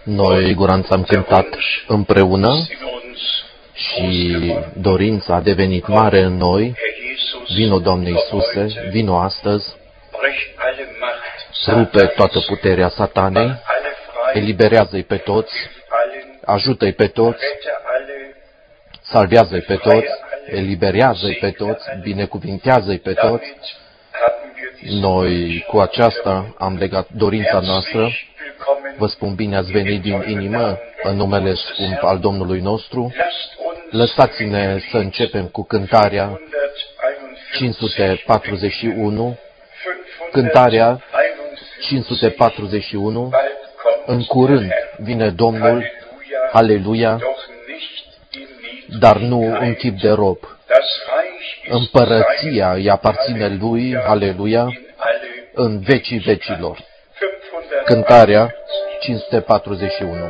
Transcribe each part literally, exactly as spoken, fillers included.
Noi, siguranță, am cântat împreună și dorința a devenit mare în noi. Vino, Doamne Iisuse, vino astăzi, rupe toată puterea satanei, eliberează-i pe toți, ajută-i pe toți, salvează-i pe toți, eliberează-i pe toți, binecuvintează-i pe toți. Noi cu aceasta am legat dorința noastră. Vă spun bine ați venit din inimă în numele scump al Domnului nostru. Lăsați-ne să începem cu cântarea cinci sute patruzeci și unu, cântarea cinci sute patruzeci și unu, în curând vine Domnul, aleluia, dar nu în chip de rob. Împărăția îi aparține Lui, aleluia, în vecii vecilor. Cântarea cinci sute patruzeci și unu.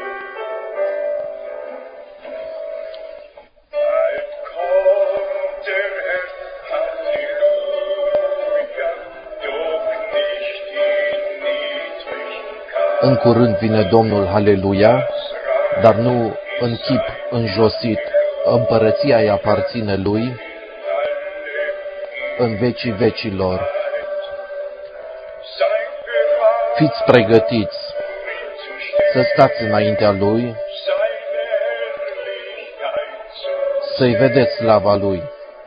În curând vine Domnul, aleluia, dar nu în chip înjosit. Împărăția îi aparține Lui în vecii vecilor. Fiți pregătiți să stați înaintea Lui, să-i vedeți slava Lui.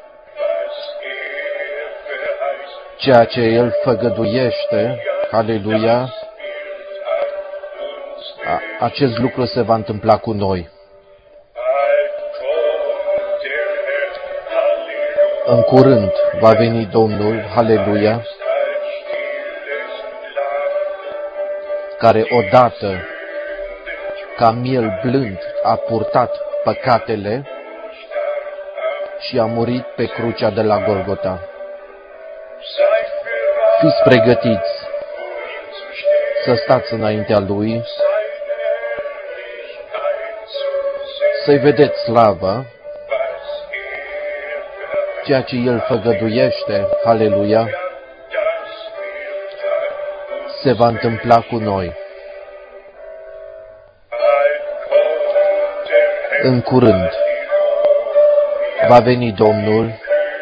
Ceea ce El făgăduiește, aleluia, acest lucru se va întâmpla cu noi. În curând va veni Domnul, aleluia, care odată, ca miel blând, a purtat păcatele și a murit pe crucea de la Golgota. Fiți pregătiți să stați înaintea Lui, să-i vedeți slava, ceea ce El făgăduiește, aleluia, se va întâmpla cu noi. În curând va veni Domnul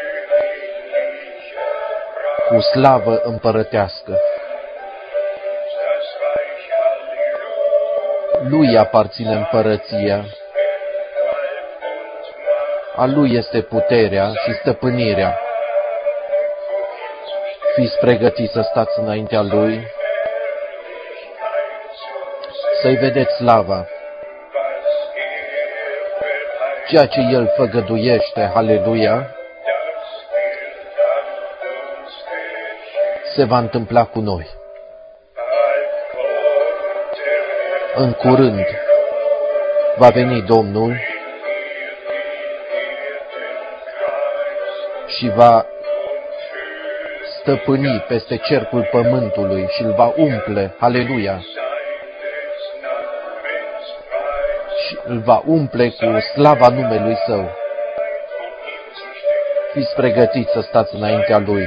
cu slavă împărătească. Lui aparține împărăția, a Lui este puterea și stăpânirea. Fiți pregătiți să stați înaintea Lui, să-i vedeți slava. Ceea ce El făgăduiește, aleluia, se va întâmpla cu noi. În curând va veni Domnul și va stăpâni peste cercul pământului și îl va umple, aleluia, și îl va umple cu slava numelui Său. Fiți pregătiți să stați înaintea Lui,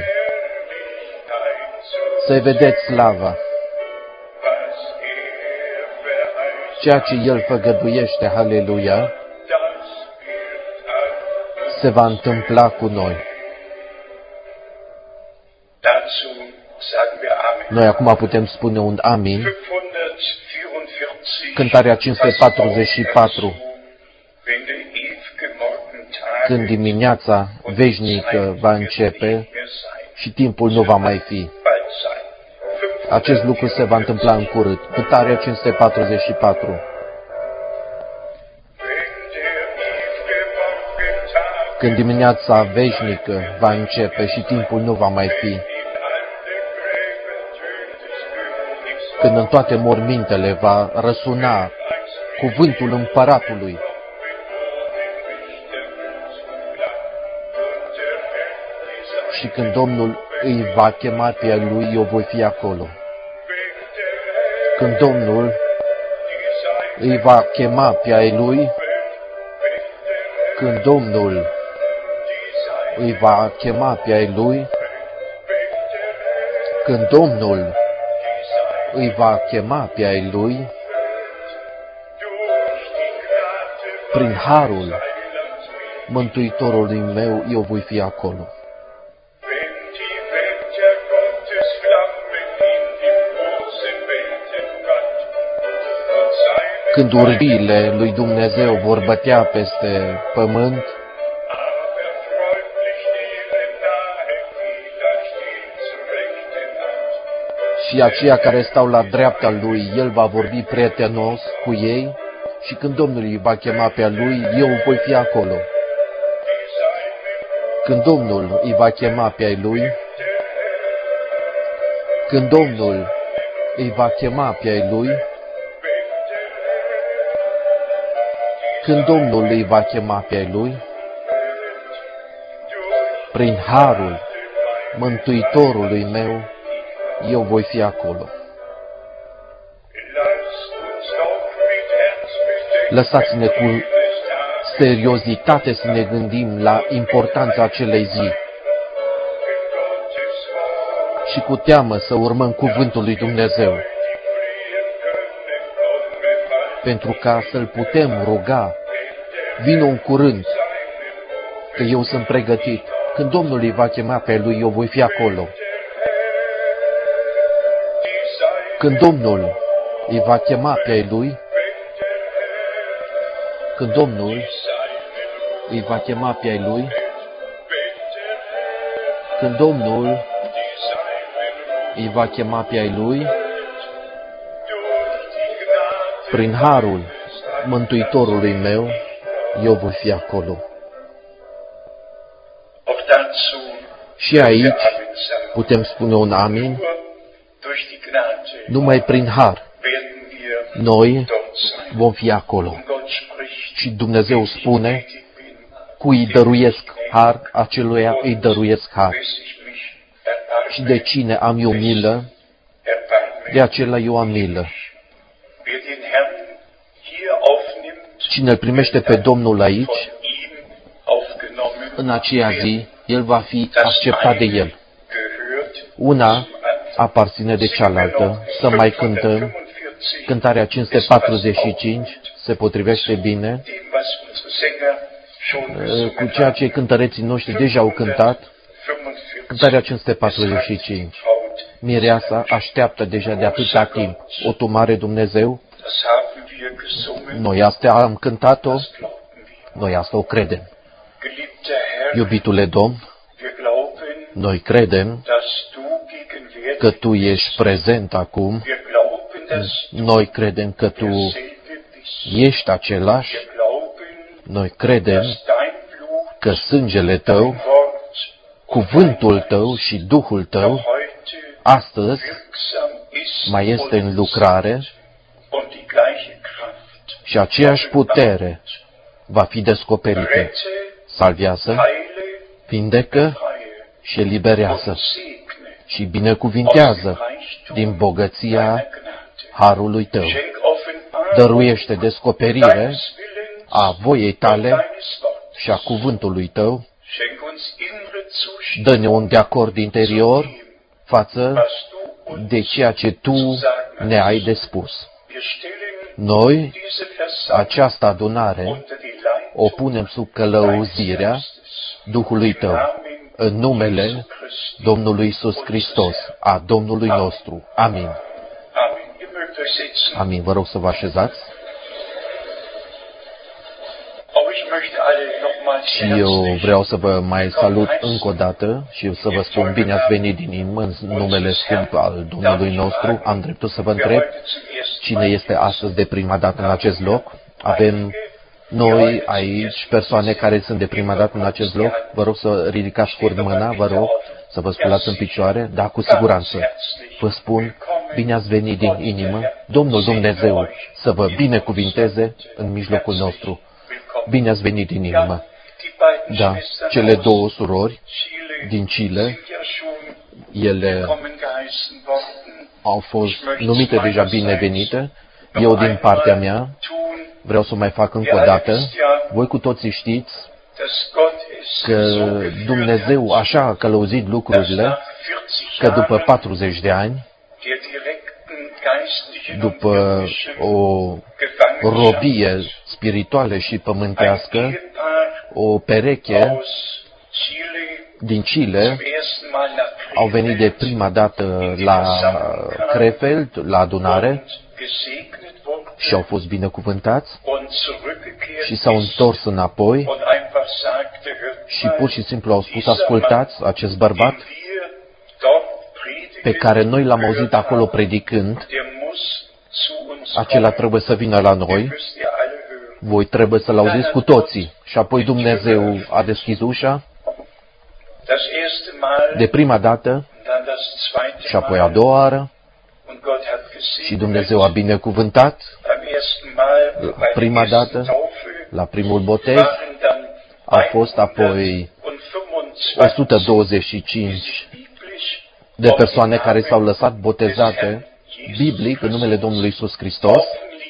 să-i vedeți slava. Ceea ce El făgăduiește, aleluia, se va întâmpla cu noi. Noi acum putem spune un amin. Cântarea cinci sute patruzeci și patru. Când dimineața veșnică va începe și timpul nu va mai fi. Acest lucru se va întâmpla în curând. Cântarea cinci sute patruzeci și patru. Când dimineața veșnică va începe și timpul nu va mai fi. Când în toate mormintele va răsuna cuvântul împăratului. Și când Domnul îi va chema pe a Lui, eu voi fi acolo. Când Domnul îi va chema pe a Lui, când Domnul îi va chema pe a Lui, când Domnul îi va chema pe ai Lui, Prin harul Mântuitorului meu, eu voi fi acolo. Când urbiile lui Dumnezeu vor bătea peste pământ, și aceia care stau la dreapta lui, el va vorbi prietenos cu ei, și când Domnul îi va chema pe a lui, eu voi fi acolo. Când Domnul îi va chema pe a lui, când Domnul îi va chema pe a lui, când Domnul îi va chema pe a lui, prin harul Mântuitorului meu, eu voi fi acolo. Lăsați-ne cu seriozitate să ne gândim la importanța acelei zi și cu teamă să urmăm cuvântul lui Dumnezeu, pentru ca să-L putem ruga. Vino în curând, că eu sunt pregătit. Când Domnul îi va chema pe lui, eu voi fi acolo. Când Domnul îi va chema pe lui, când Domnul îi va chema pe lui, când Domnul îi va chema pe lui, prin harul Mântuitorului meu, eu voi fi acolo. Și aici putem spune un amin. Numai prin har noi vom fi acolo. Și Dumnezeu spune, cui îi dăruiesc har, aceluia îi dăruiesc har. Și de cine am eu milă, de acela eu am milă. Cine îl primește pe Domnul aici, în aceea zi, el va fi acceptat de el. Una aparține de cealaltă. Să mai cântăm. Cântarea cinci sute patruzeci și cinci se potrivește bine cu ceea ce cântăreții noștri deja au cântat. Cântarea cinci sute patruzeci și cinci. Mireasa așteaptă deja de atâta timp. O tu mare Dumnezeu. Noi asta am cântat-o. Noi asta o credem. Iubitule Domn, noi credem că Tu ești prezent acum. Noi credem că Tu ești același. Noi credem că sângele Tău, cuvântul Tău și Duhul Tău astăzi mai este în lucrare și aceeași putere va fi descoperită. Salvează, vindecă și eliberează și binecuvintează din bogăția harului Tău. Dăruiește descoperire a voiei Tale și a cuvântului Tău. Dă-ne un de acord interior față de ceea ce Tu ne-ai de spus. Noi, această adunare, o punem sub călăuzirea Duhului Tău, în numele Domnului Iisus Hristos, a Domnului nostru. Amin. Amin. Vă rog să vă așezați. Și eu vreau să vă mai salut încă o dată și să vă spun bine ați venit din inimă în numele scump al Domnului nostru. Am dreptul să vă întreb cine este astăzi de prima dată în acest loc. Avem noi aici persoane care sunt de prima dată în acest loc. Vă rog să ridicați scurt mâna, vă rog să vă spulați în picioare. Da, cu siguranță. Vă spun, bine ați venit din inimă. Domnul Dumnezeu să vă binecuvinteze în mijlocul nostru. Bine ați venit din inimă. Da, cele două surori din Chile, ele au fost numite deja binevenite. Eu, din partea mea, vreau să mai fac încă o dată. Voi cu toții știți că Dumnezeu așa a călăuzit lucrurile, că după patruzeci de ani, după o robie spirituală și pământească, o pereche din Chile au venit de prima dată la Krefeld, la adunare, și au fost binecuvântați și s-au întors înapoi și pur și simplu au spus: ascultați, acest bărbat pe care noi l-am auzit acolo predicând, acela trebuie să vină la noi, voi trebuie să-l auziți cu toții. Și apoi Dumnezeu a deschis ușa de prima dată și apoi a doua oară și Dumnezeu a binecuvântat. Prima dată, la primul botez, au fost apoi o sută douăzeci și cinci de persoane care s-au lăsat botezate biblic în numele Domnului Iisus Hristos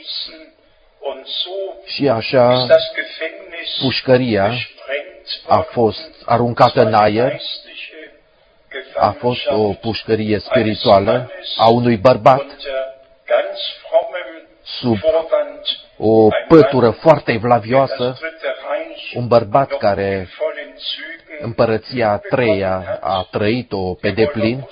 și așa pușcăria a fost aruncată în aer. A fost o pușcărie spirituală a unui bărbat sub o pătură foarte evlavioasă, un bărbat care împărăția a treia a trăit-o pe deplin,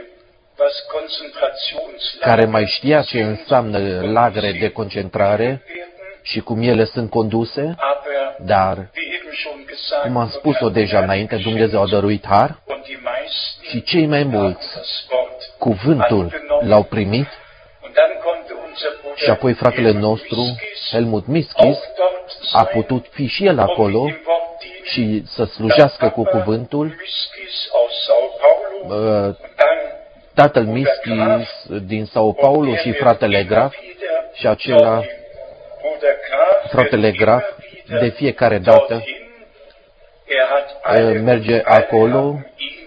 care mai știa ce înseamnă lagăre de concentrare și cum ele sunt conduse, dar, cum am spus-o deja înainte, Dumnezeu a dăruit har și cei mai mulți cuvântul l-au primit și apoi fratele nostru, Helmut Miskis, a putut fi și el acolo și să slujească cu cuvântul. Tatăl Miskis din Sao Paulo și fratele Graf și acela, fratele Graf, de fiecare dată merge acolo,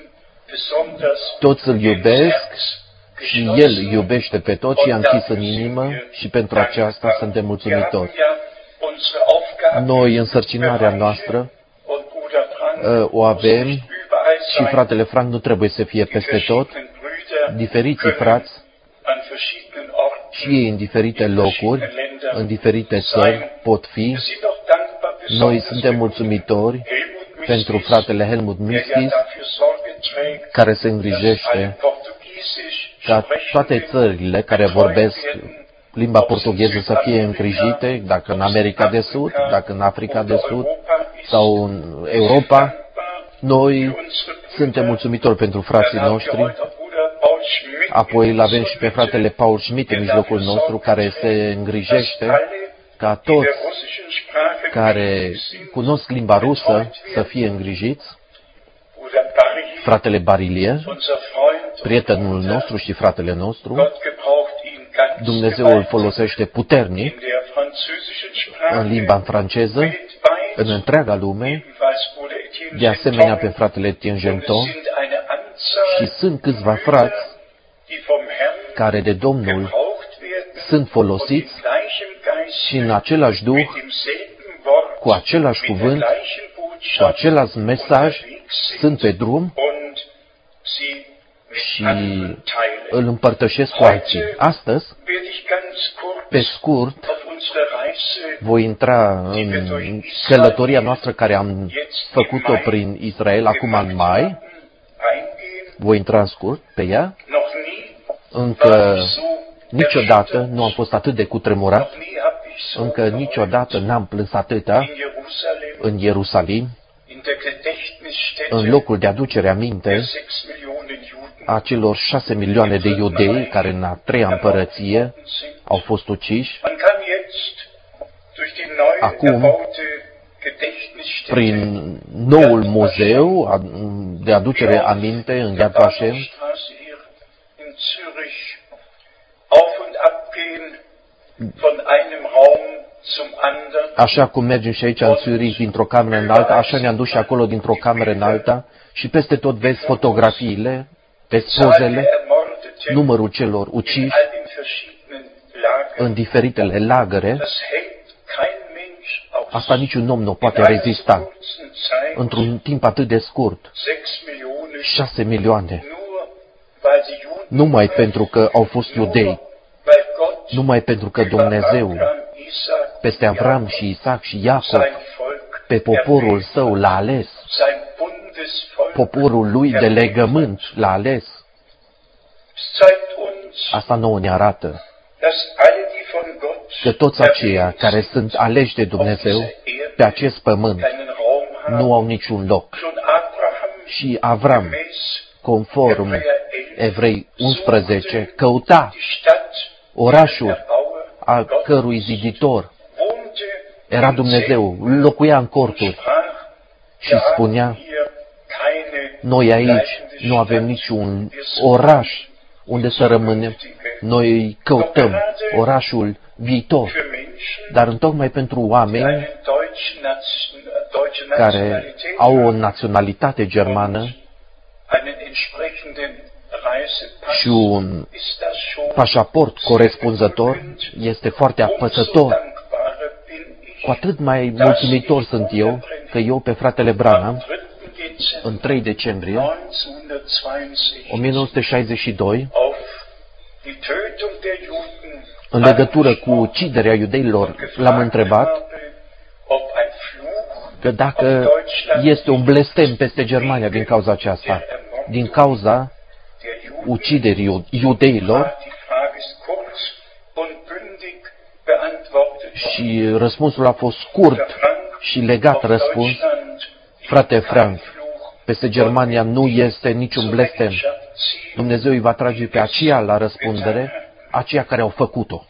toți îl iubesc și el iubește pe toți și i-a închis în inimă și pentru aceasta suntem mulțumitori. Noi, însărcinarea noastră, o avem și fratele Frank nu trebuie să fie peste tot. Diferiții frați și ei în diferite locuri, în diferite țări pot fi. Noi suntem mulțumitori pentru fratele Helmut Miskis, care se îngrijește ca toate țările care vorbesc limba portugheză să fie îngrijite, dacă în America de Sud, dacă în Africa de Sud sau în Europa. Noi suntem mulțumitori pentru frații noștri. Apoi îl avem și pe fratele Paul Schmidt în mijlocul nostru, care se îngrijește ca toți care cunosc limba rusă să fie îngrijiți. Fratele Barilie, prietenul nostru și fratele nostru, Dumnezeu îl folosește puternic în limba franceză, în întreaga lume, de asemenea pe fratele Etienne Genton, și sunt câțiva frați care de Domnul sunt folosiți și în același duh, cu același cuvânt, cu același mesaj, sunt pe drum și îl împărtășesc cu alții. Astăzi, pe scurt, voi intra în călătoria noastră care am făcut-o prin Israel acum în mai. Voi intra în scurt pe ea. Încă niciodată nu am fost atât de cutremurat, încă niciodată n-am plâns atâta în Ierusalim, în locul de aducere aminte a celor șase milioane de iudei care în a treia împărăție au fost uciși. Acum, prin noul muzeu de aducere aminte în Yad Vashem, așa cum mergem și aici în Zurich dintr-o cameră în alta, așa ne-am dus și acolo dintr-o cameră în alta și peste tot vezi fotografiile, vezi pozele, numărul celor uciși în diferitele lagăre. Asta niciun om nu poate rezista într-un timp atât de scurt. Șase milioane. Numai pentru că au fost iudei. Numai pentru că Dumnezeu peste Avram și Isaac și Iacov, pe poporul său l-a ales, poporul lui de legământ l-a ales. Asta nouă ne arată că toți aceia care sunt aleși de Dumnezeu pe acest pământ nu au niciun loc. Și Avram, conform Evrei unsprezece, căuta orașul a cărui ziditor era Dumnezeu, locuia în corturi și spunea: noi aici nu avem niciun oraș unde să rămânem, noi căutăm orașul viitor. Dar întocmai pentru oameni care au o naționalitate germană și un pașaport corespunzător, este foarte apăsător. Cu atât mai mulțumitor sunt eu că eu pe fratele Branham, în trei decembrie o mie nouă sute șaizeci și doi, în legătură cu uciderea iudeilor, l-am întrebat că dacă este un blestem peste Germania din cauza aceasta, din cauza uciderii iudeilor, și răspunsul a fost scurt și legat răspuns: frate Frank, peste Germania nu este niciun blestem. Dumnezeu îi va trage pe aceia la răspundere, aceia care au făcut-o.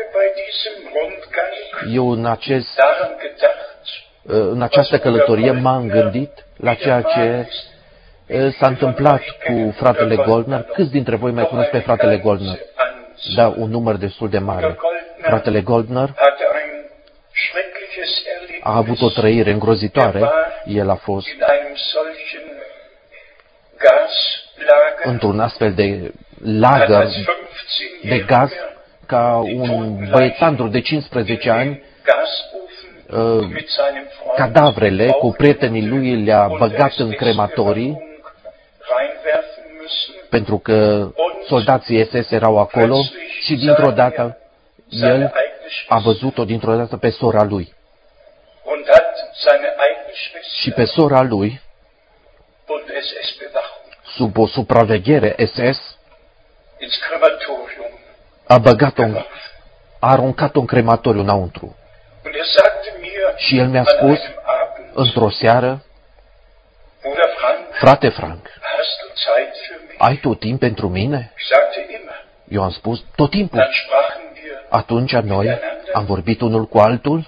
Eu în, acest, în această călătorie m-am gândit la ceea ce s-a întâmplat cu fratele Goldner. Câți dintre voi mai cunosc pe fratele Goldner? Da, un număr destul de mare. Fratele Goldner a avut o trăire îngrozitoare. El a fost într-un astfel de lagăr de gaz, ca un băiețandru de cincisprezece ani. Cadavrele cu prietenii lui le-a băgat în crematorii, pentru că soldații S S erau acolo, și dintr-o dată el a văzut-o dintr-o dată pe sora lui. Și pe sora lui, sub o supraveghere S S, a băgat-o, a aruncat-o în crematoriu înăuntru. Și el mi-a spus într-o seară: frate Frank, ai tot timp pentru mine? Eu am spus: tot timpul. Atunci noi am vorbit unul cu altul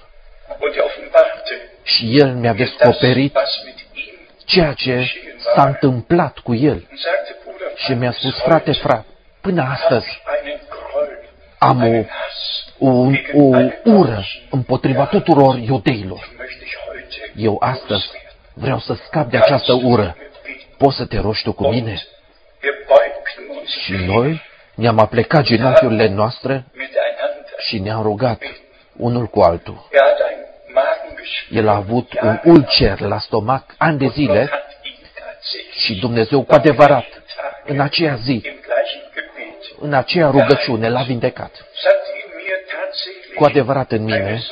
și el mi-a descoperit ceea ce s-a întâmplat cu el. Și mi-a spus: frate Frank, până astăzi am o, o, o ură împotriva tuturor iudeilor. Eu astăzi vreau să scap de această ură. Poți să te rogi tu cu mine? Și noi ne-am aplecat genunchiurile noastre și ne-am rugat unul cu altul. El a avut un ulcer la stomac ani de zile și Dumnezeu cu adevărat în aceea zi, în aceea rugăciune, l-a vindecat. Cu adevărat în mine,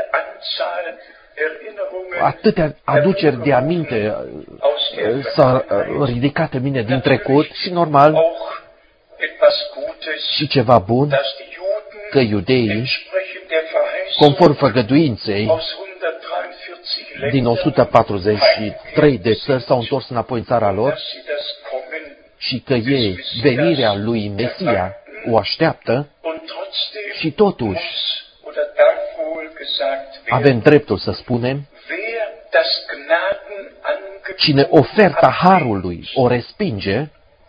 atâtea aduceri de aminte s-au ridicat în mine din trecut și normal, și ceva bun, că iudeii, conform făgăduinței din o sută patruzeci și trei de țări, s-au întors înapoi în țara lor și că ei, venirea lui Mesia, o așteaptă și totuși avem dreptul să spunem: cine oferta harului o respinge,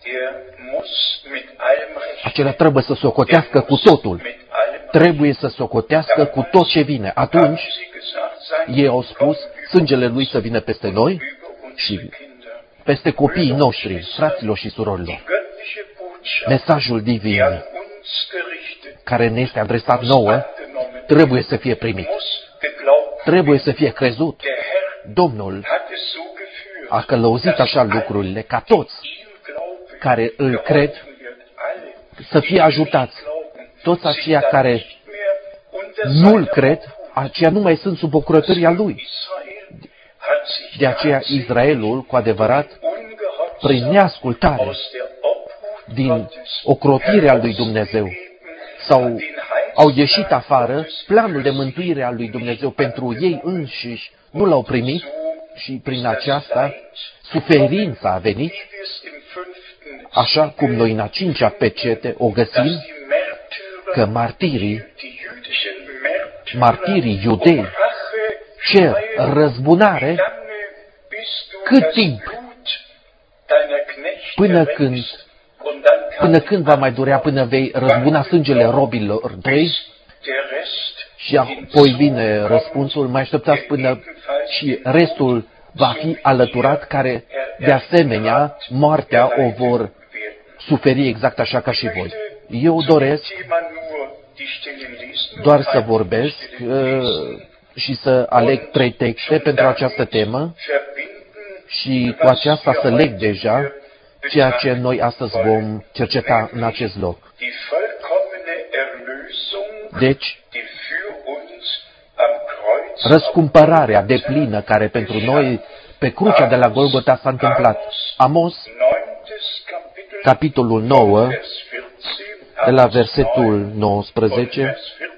acela trebuie să socotească cu totul. Trebuie să socotească cu tot ce vine. Atunci, ei au spus: sângele lui să vină peste noi și peste copiii noștri, fraților și surorilor. Mesajul divin care ne este adresat nouă trebuie să fie primit. Trebuie să fie crezut. Domnul a călăuzit așa lucrurile ca toți care îl cred să fie ajutați. Toți aceia care nu-l cred, aceia nu mai sunt sub procurătoria lui. De aceea Israelul, cu adevărat, prin neascultare din ocrotirea lui Dumnezeu, sau au ieșit afară, planul de mântuire al lui Dumnezeu pentru ei înșiși nu l-au primit și prin aceasta suferința a venit, așa cum noi în a cincea pecete o găsim, că martirii, martirii iudei cer răzbunare cât timp? Până când, până când va mai durea până vei răzbuna sângele robilor tăi? Și apoi vine răspunsul, mai așteptați până și restul va fi alăturat, care de asemenea moartea o vor suferi exact așa ca și voi. Eu doresc doar să vorbesc uh, și să aleg trei texte pentru această temă și cu aceasta să leg deja ceea ce noi astăzi vom cerceta în acest loc. Deci, răscumpărarea deplină care pentru noi pe crucea de la Golgota s-a întâmplat. Amos, capitolul nouă, de la versetul nouăsprezece,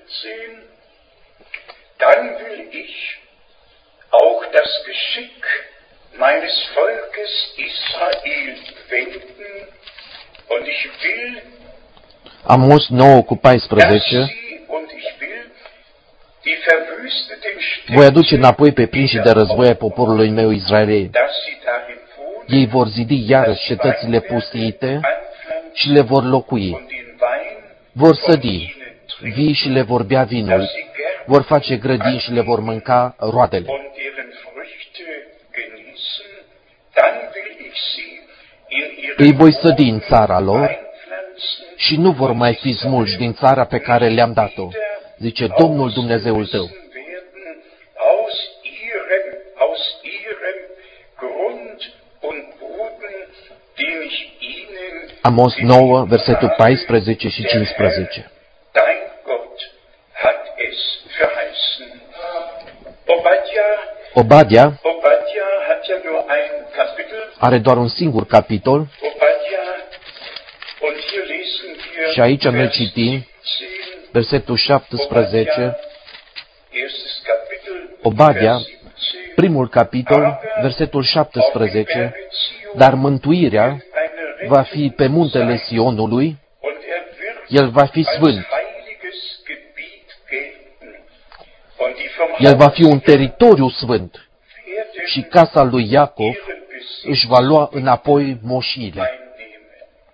dann will ich auch das Geschick meines Volkes Israel wenden und ich will, Amos nouă cu dass paisprezece, sie und ich will die verwüsteten voi aduce Städte, înapoi pe prinși de război ai poporului meu Israel. dass sie darin wohnen, Ei vor zidi iarăși cetățile pustiite și le vor locui. und den Wein Vor sădi vii și le vor bea vinul, vor face grădini și le vor mânca roadele. und deren Früchte genießen, dann will ich sie in Îi ihren voi sădi în țara lor einpflanzen și nu vor mai fi smulși din țara pe care le-am dat-o, zice Domnul Dumnezeul tău. werden aus ihrem, aus ihrem Grund und Boden, den ich ihnen, Amos nouă, versetul paisprezece și cincisprezece. dein Gott, hat es verheißen. Obadja, Obadia Obadja hat ja nur ein Kapitel, are doar un singur capitol Obadja, und hier lesen wir și aici noi Vers citim siebzehn, versetul șaptesprezece, erstes Kapitel, Obadja, Vers siebzehn, primul capitol, versetul șaptesprezece, dar mântuirea va fi pe muntele Sionului, und er wird el va fi als sfânt, heiliges Gebiet gelten. Und die vom el va fi un teritoriu sfânt Herrn și casa lui Iacov ihren Besitz își va lua înapoi moșiile. einnehmen.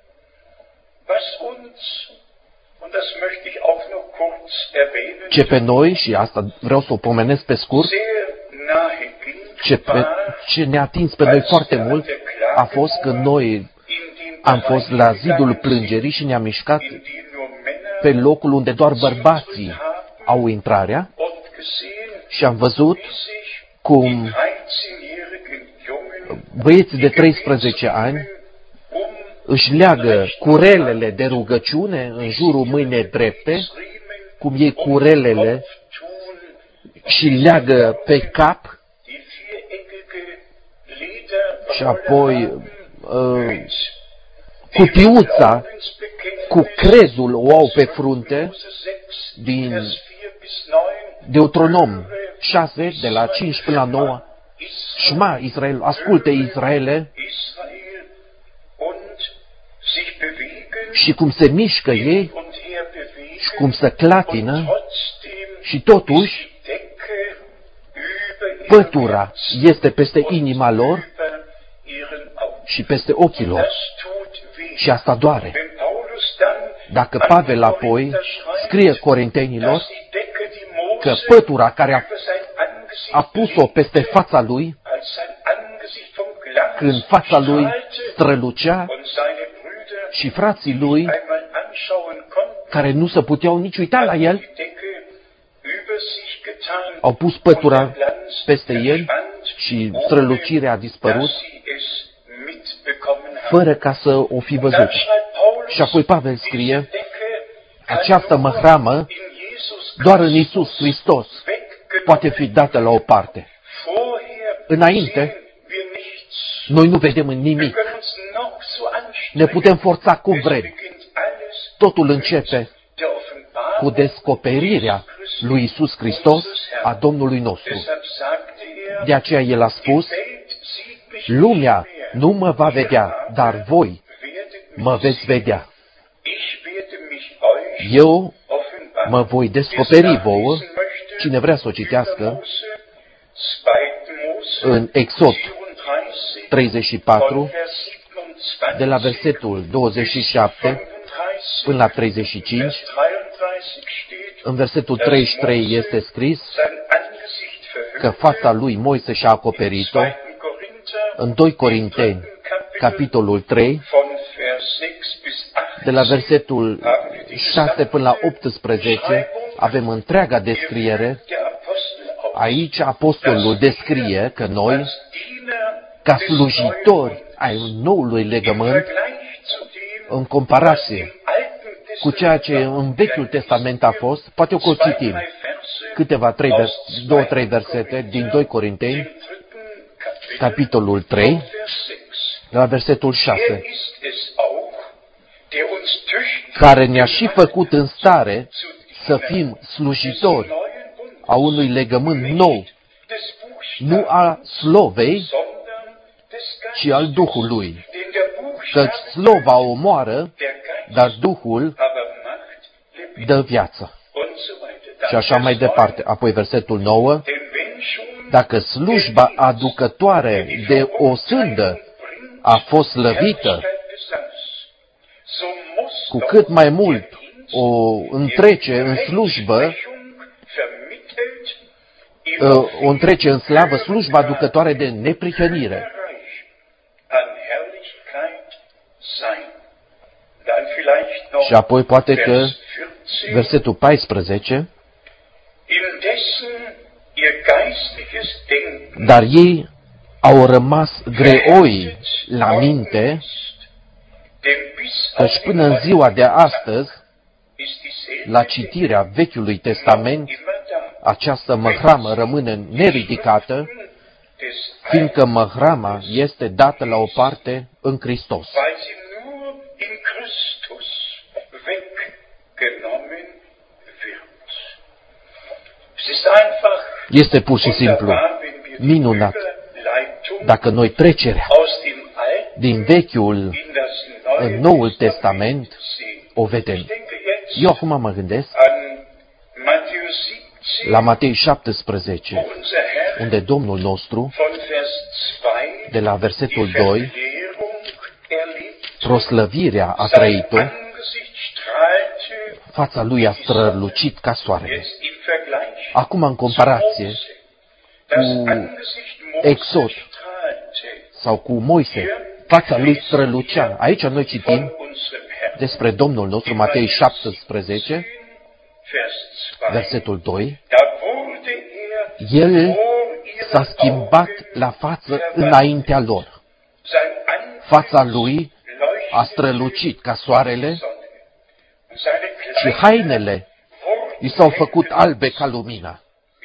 Was uns, und das möchte ich auch nur kurz erwähnen, Ce pe noi, și asta vreau să o pomenesc pe scurt, sehr nahe ging, ce, pe, ce ne-a atins pe noi foarte mult a fost când noi in den am fost la zidul plângerii și ne-am mișcat in den nur Männer pe locul unde doar bărbații au intrarea und gesehen, și am văzut wie sich cum dreizehnjährigen Jungen băieții de treisprezece ani um își leagă curelele de rugăciune în jurul mâinii drepte, Riemen cum iei curelele tun, și leagă pe cap die viereckige Leder și apoi uh, cutiuța cu crezul o au pe frunte din Deuteronom șase, de la cinci până la nouă. Shma Israel, asculte Israele, și cum se mișcă ei și cum se clatină și totuși pătura este peste inima lor și peste ochii lor. Și asta doare. Dacă Pavel apoi scrie corintenilor că pătura care a, a pus-o peste fața lui, când fața lui strălucea și frații lui, care nu se puteau nici uita la el, au pus pătura peste el și strălucirea a dispărut, fără ca să o fi văzut. Și apoi Pavel scrie, această măhramă Doar în Iisus Hristos poate fi dată la o parte. Înainte, noi nu vedem în nimic. Ne putem forța cum vrem. Totul începe cu descoperirea lui Iisus Hristos, a Domnului nostru. De aceea El a spus, lumea nu mă va vedea, dar voi mă veți vedea. Eu mă voi descoperi vouă. Cine vrea să o citească, în Exod treizeci și patru, de la versetul douăzeci și șapte până la treizeci și cinci, în versetul treizeci și trei este scris că fața lui Moise și-a acoperit-o. În doi Corinteni, capitolul trei, de la versetul șase până la optsprezece, avem întreaga descriere. Aici apostolul descrie că noi, ca slujitori ai noului legământ, în comparație cu ceea ce în Vechiul Testament a fost, poate o citim câteva, trei, două, trei versete din doi Corinteni, capitolul trei, de la versetul șase, care ne-a și făcut în stare să fim slujitori a unui legământ nou, nu a slovei, ci al Duhului. Căci slova omoară, dar Duhul dă viață. Și așa mai departe. Apoi versetul nouă, dacă slujba aducătoare de o sândă a fost slăvită, cu cât mai mult o întrece în slujbă, o întrece în slavă slujba aducătoare de neprihănire. Și apoi poate că versetul paisprezece, dar ei au rămas greoi la minte, căci până în ziua de astăzi, la citirea Vechiului Testament, această măhramă rămâne neridicată, fiindcă măhrama este dată la o parte în Hristos. Este pur și simplu minunat dacă noi trecerea din Vechiul în Noul Testament o vedem. Eu acum mă gândesc la Matei șaptesprezece, unde Domnul nostru, de la versetul doi, proslăvirea a trăit-o, fața lui a strălucit ca soarele. Acum, în comparație cu Exod sau cu Moise, fața lui strălucea. Aici noi citim despre Domnul nostru, Matei șaptesprezece, versetul doi, El s-a schimbat la față înaintea lor. Fața lui a strălucit ca soarele și hainele i s-au făcut albe ca lumina.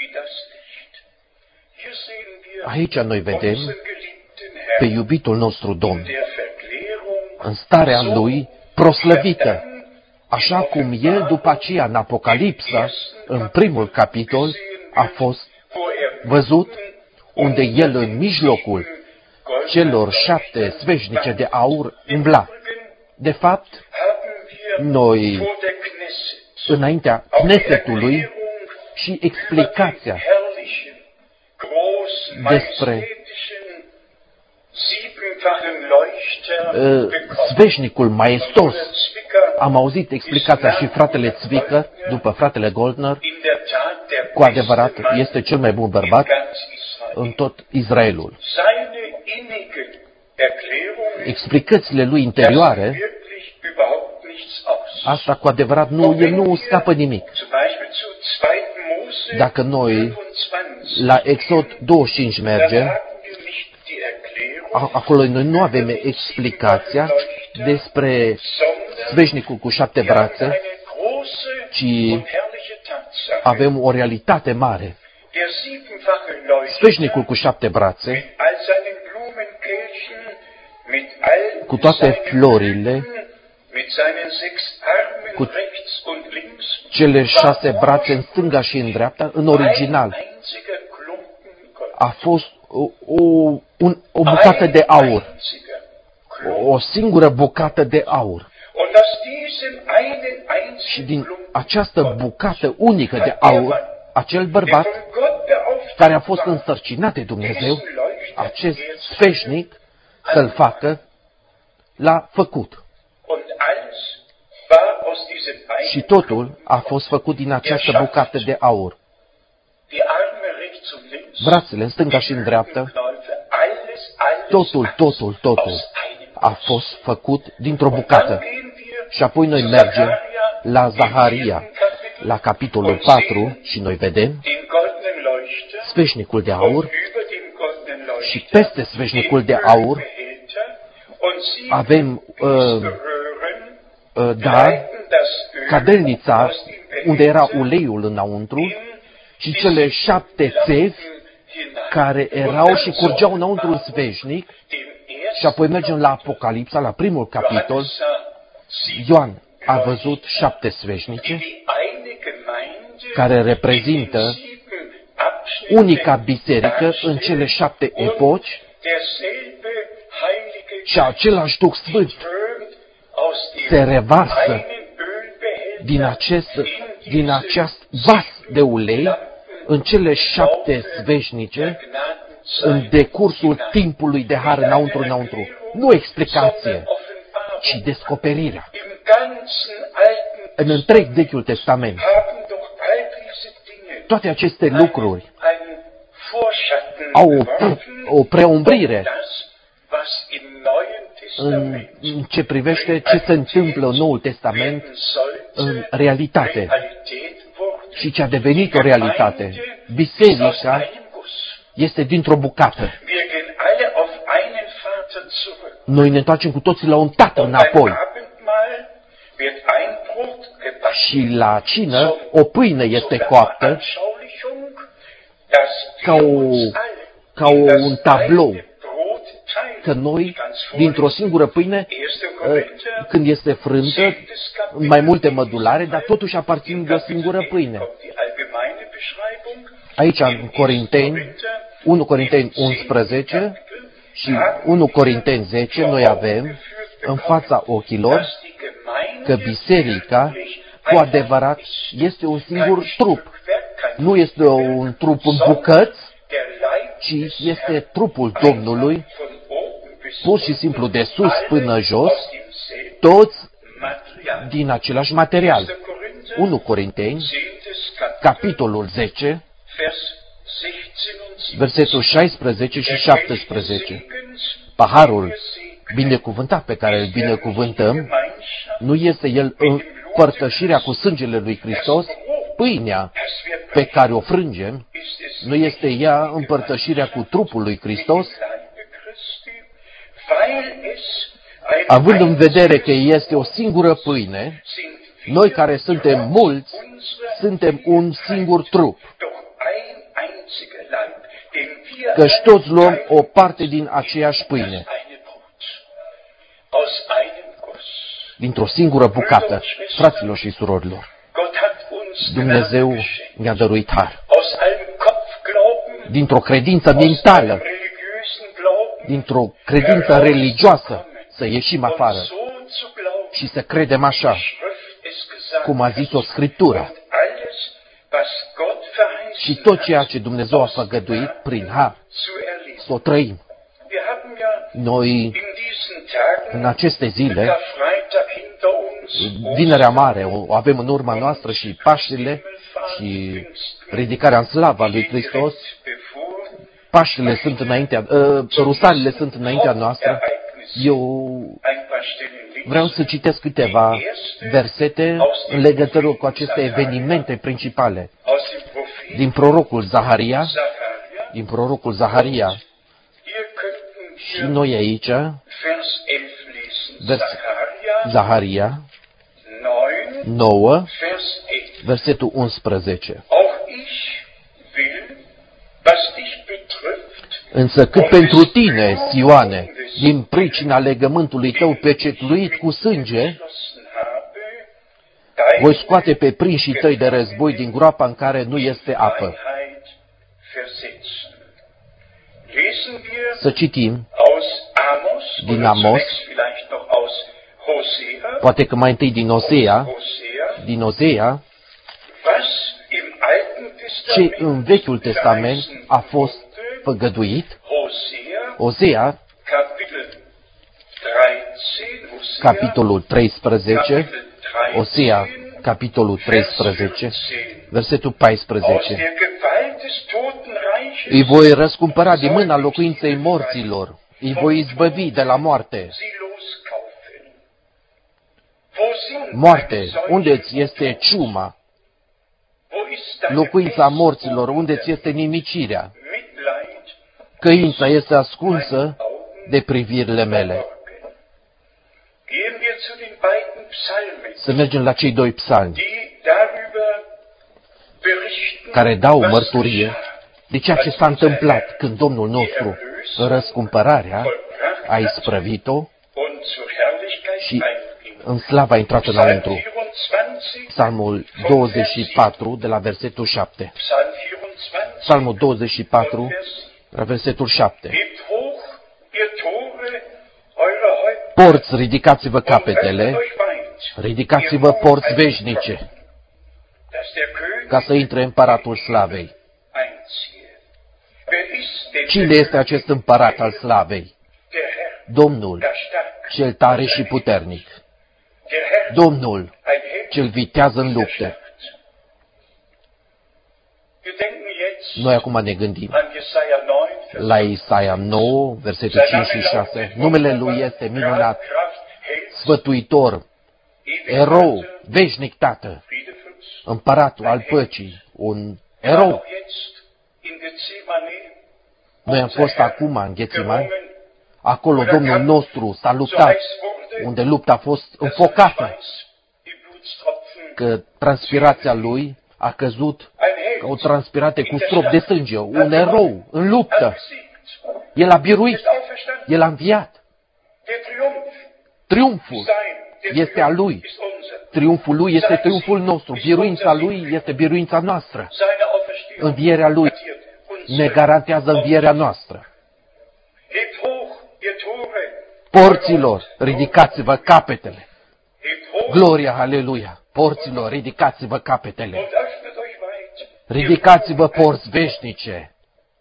Aici noi vedem pe iubitul nostru Domn în starea lui proslăvită, așa cum el după aceea în Apocalipsa, în primul capitol, a fost văzut, unde el în mijlocul celor șapte sfeșnice de aur umbla. De fapt, noi, înaintea Knesetului, și explicația despre uh, sfeșnicul maestos. Am auzit explicația și fratele Zwică, după fratele Goldner, cu adevărat este cel mai bun bărbat în tot Israelul. Explicațiile lui interioare, asta cu adevărat nu, el nu scapă nimic. Dacă noi la Exod douăzeci și cinci mergem, acolo noi nu avem explicația despre sfeșnicul cu șapte brațe, ci avem o realitate mare. Sfeșnicul cu șapte brațe, cu toate florile, cu cele șase brațe în stânga și în dreapta, în original, a fost o, o, un, o bucată de aur. O singură bucată de aur. Și din această bucată unică de aur, acel bărbat care a fost însărcinat de Dumnezeu, acest sfeșnic, să-l facă, l-a făcut. Și totul a fost făcut din această bucată de aur. Brațele în stânga și în dreapta, totul, totul, totul a fost făcut dintr-o bucată. Și apoi noi mergem la Zaharia, la capitolul patru, și noi vedem sfeșnicul de aur și peste sfeșnicul de aur avem uh, uh, da, cadelnița unde era uleiul înăuntru și cele șapte țevi care erau și curgeau înăuntru în sfeșnic. Și apoi mergem la Apocalipsa, la primul capitol. Ioan a văzut șapte sfeșnice care reprezintă unica biserică în cele șapte epoci și același Duh Sfânt se revarsă din acest, din acest vas de ulei în cele șapte sfeșnice în decursul timpului de har înăuntru, înăuntru. Nu explicație, ci descoperirea. În întreg Vechiul Testament, toate aceste lucruri au o, o preumbrire în, în ce privește ce se întâmplă în Noul Testament în realitate și ce a devenit o realitate. Biserica este dintr-o bucată. Noi ne întoarcem cu toții la un tată înapoi. Și la cină o pâine este coaptă ca, o, ca o, un tablou. Că noi, dintr-o singură pâine, când este frântă, mai multe mădulare, dar totuși aparțin de o singură pâine. Aici, în Corinteni, unu Corinteni unsprezece și unu Corinteni zece, noi avem în fața ochilor că biserica, cu adevărat, este un singur trup. Nu este un trup în bucăți, ci este trupul Domnului, pur și simplu de sus până jos, toți din același material. unu Corinteni, capitolul zece, versetul șaisprezece și șaptesprezece. Paharul binecuvântat pe care îl binecuvântăm, nu este el împărtășirea cu sângele lui Hristos? Pâinea pe care o frângem, nu este ea împărtășirea cu trupul lui Hristos? Având în vedere că este o singură pâine, noi care suntem mulți, suntem un singur trup. Căci toți luăm o parte din aceeași pâine, dintr-o singură bucată, fraților și surorilor. Dumnezeu ne-a dăruit har. Dintr-o credință mentală, dintr-o credință religioasă, să ieșim afară și să credem așa, cum a zis-o Scriptura. Și tot ceea ce Dumnezeu a făgăduit prin har, să o trăim. Noi, în aceste zile, Vinerea Mare o avem în urma noastră și Paștile și ridicarea în slava lui Hristos. Paștile sunt înaintea, uh, rusalile sunt înaintea noastră. Eu vreau să citesc câteva versete în legătură cu aceste evenimente principale. Din prorocul Zaharia, din prorocul Zaharia, și noi aici, vers, Zaharia nouă, versetul unsprezece. Însă cât pentru tine, Sioane, din pricina legământului tău pecetluit cu sânge, voi scoate pe prinșii tăi de război din groapa în care nu este apă. Să citim din Amos, poate că mai întâi din Osea, din Osea, ce în Vechiul Testament a fost făgăduit. Osea, capitolul treisprezece, Osea, capitolul treisprezece, versetul paisprezece. Îi voi răscumpăra din mâna locuinței morților, îi voi izbăvi de la moarte. Moarte, unde-ți este ciuma? Locuința morților, unde-ți este nimicirea? Căința este ascunsă de privirile mele. Să mergem la cei doi psalmi care dau mărturie de ceea ce s-a întâmplat când Domnul nostru, în răscumpărarea, a isprăvit-o și în slavă a intrat înăuntru. Psalmul douăzeci și patru, de la versetul șapte. Psalmul douăzeci și patru, de la versetul șapte. Porți, ridicați-vă capetele, ridicați-vă porți veșnice, ca să intre împăratul slavei. Cine este acest împărat al slavei? Domnul, cel tare și puternic. Domnul, cel vitează în lupte. Noi acum ne gândim la Isaia nouă, versetul cinci și șase. Numele Lui este minunat, sfătuitor, erou, veșnic Tată, împăratul al păcii, un erou. Noi am fost acum în Ghețimani, acolo Domnul nostru s-a luptat, unde lupta a fost înfocată, că transpirația Lui a căzut ca o transpirate cu strop de sânge, un erou în luptă. El a biruit, El a înviat. Triumful este a Lui. Triumful Lui este triumful nostru. Biruința Lui este biruința noastră. Învierea Lui ne garantează învierea noastră. Porților, ridicați-vă capetele. Gloria, aleluia! Porților, ridicați-vă capetele. Ridicați-vă porți veșnice,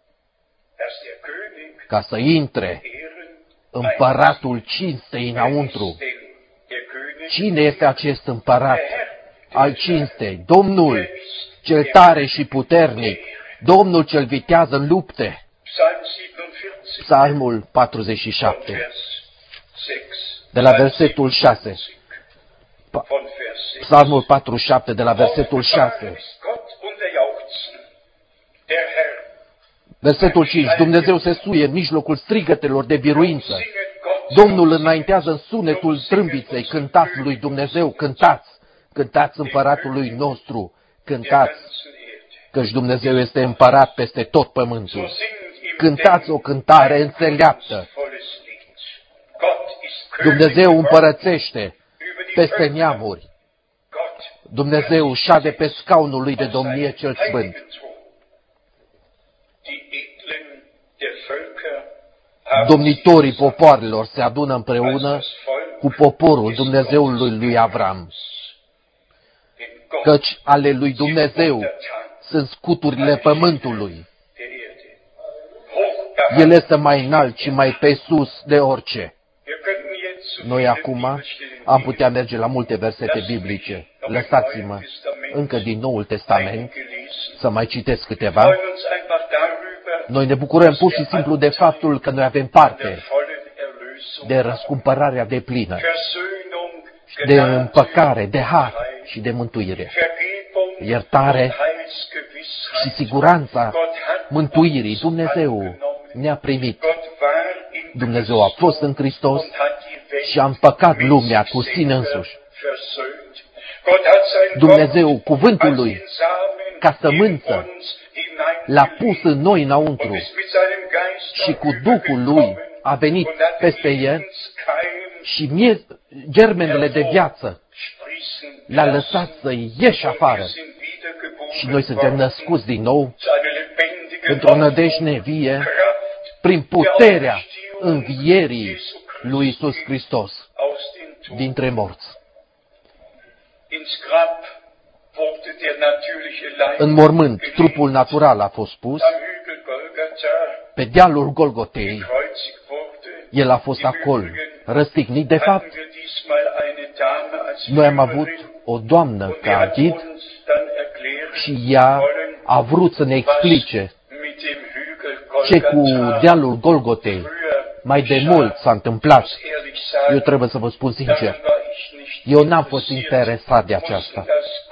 ca să intre împăratul cinstei înăuntru. Cine este acest împărat al cinstei? Domnul, cel tare și puternic, Domnul cel vitează în lupte. Psalmul patruzeci și șapte, de la versetul șase. Psalmul patruzeci și șapte, de la versetul șase. Versetul cinci. Dumnezeu se suie în mijlocul strigătelor de biruință. Domnul înaintează în sunetul trâmbiței. Cântați lui Dumnezeu, cântați, cântați împăratului nostru, cântați, căci Dumnezeu este împărat peste tot pământul. Cântați o cântare înțeleaptă. Dumnezeu împărățește peste neamuri. Dumnezeu șade pe scaunul lui de domnie cel sfânt. Domnitorii popoarelor se adună împreună cu poporul Dumnezeului lui Avram. Căci ale lui Dumnezeu sunt scuturile pământului. El este mai înalt și mai pe sus de orice. Noi acum am putea merge la multe versete biblice. Lăsați-mă încă din Noul Testament să mai citesc câteva. Noi ne bucurăm pur și simplu de faptul că noi avem parte de răscumpărarea deplină, de împăcare, de har și de mântuire, iertare și siguranța mântuirii. Dumnezeu ne-a primit. Dumnezeu a fost în Hristos și a împăcat lumea cu sine însuși. Dumnezeu, cuvântul Lui, ca sămânță, l-a pus în noi înăuntru și cu Duhul Lui a venit peste el și mie, germenele de viață le-a lăsat să ieși afară. Și noi suntem născuți din nou pentru o nădejde vie prin puterea învierii lui Iisus Hristos dintre morți. În mormânt, trupul natural a fost pus pe dealul Golgotei. El a fost acolo, răstignit. De fapt, noi am avut o doamnă ca ghid și ea a vrut să ne explice ce cu dealul Golgotei mai de mult s-a întâmplat. Eu trebuie să vă spun sincer, eu n-am fost interesat de aceasta.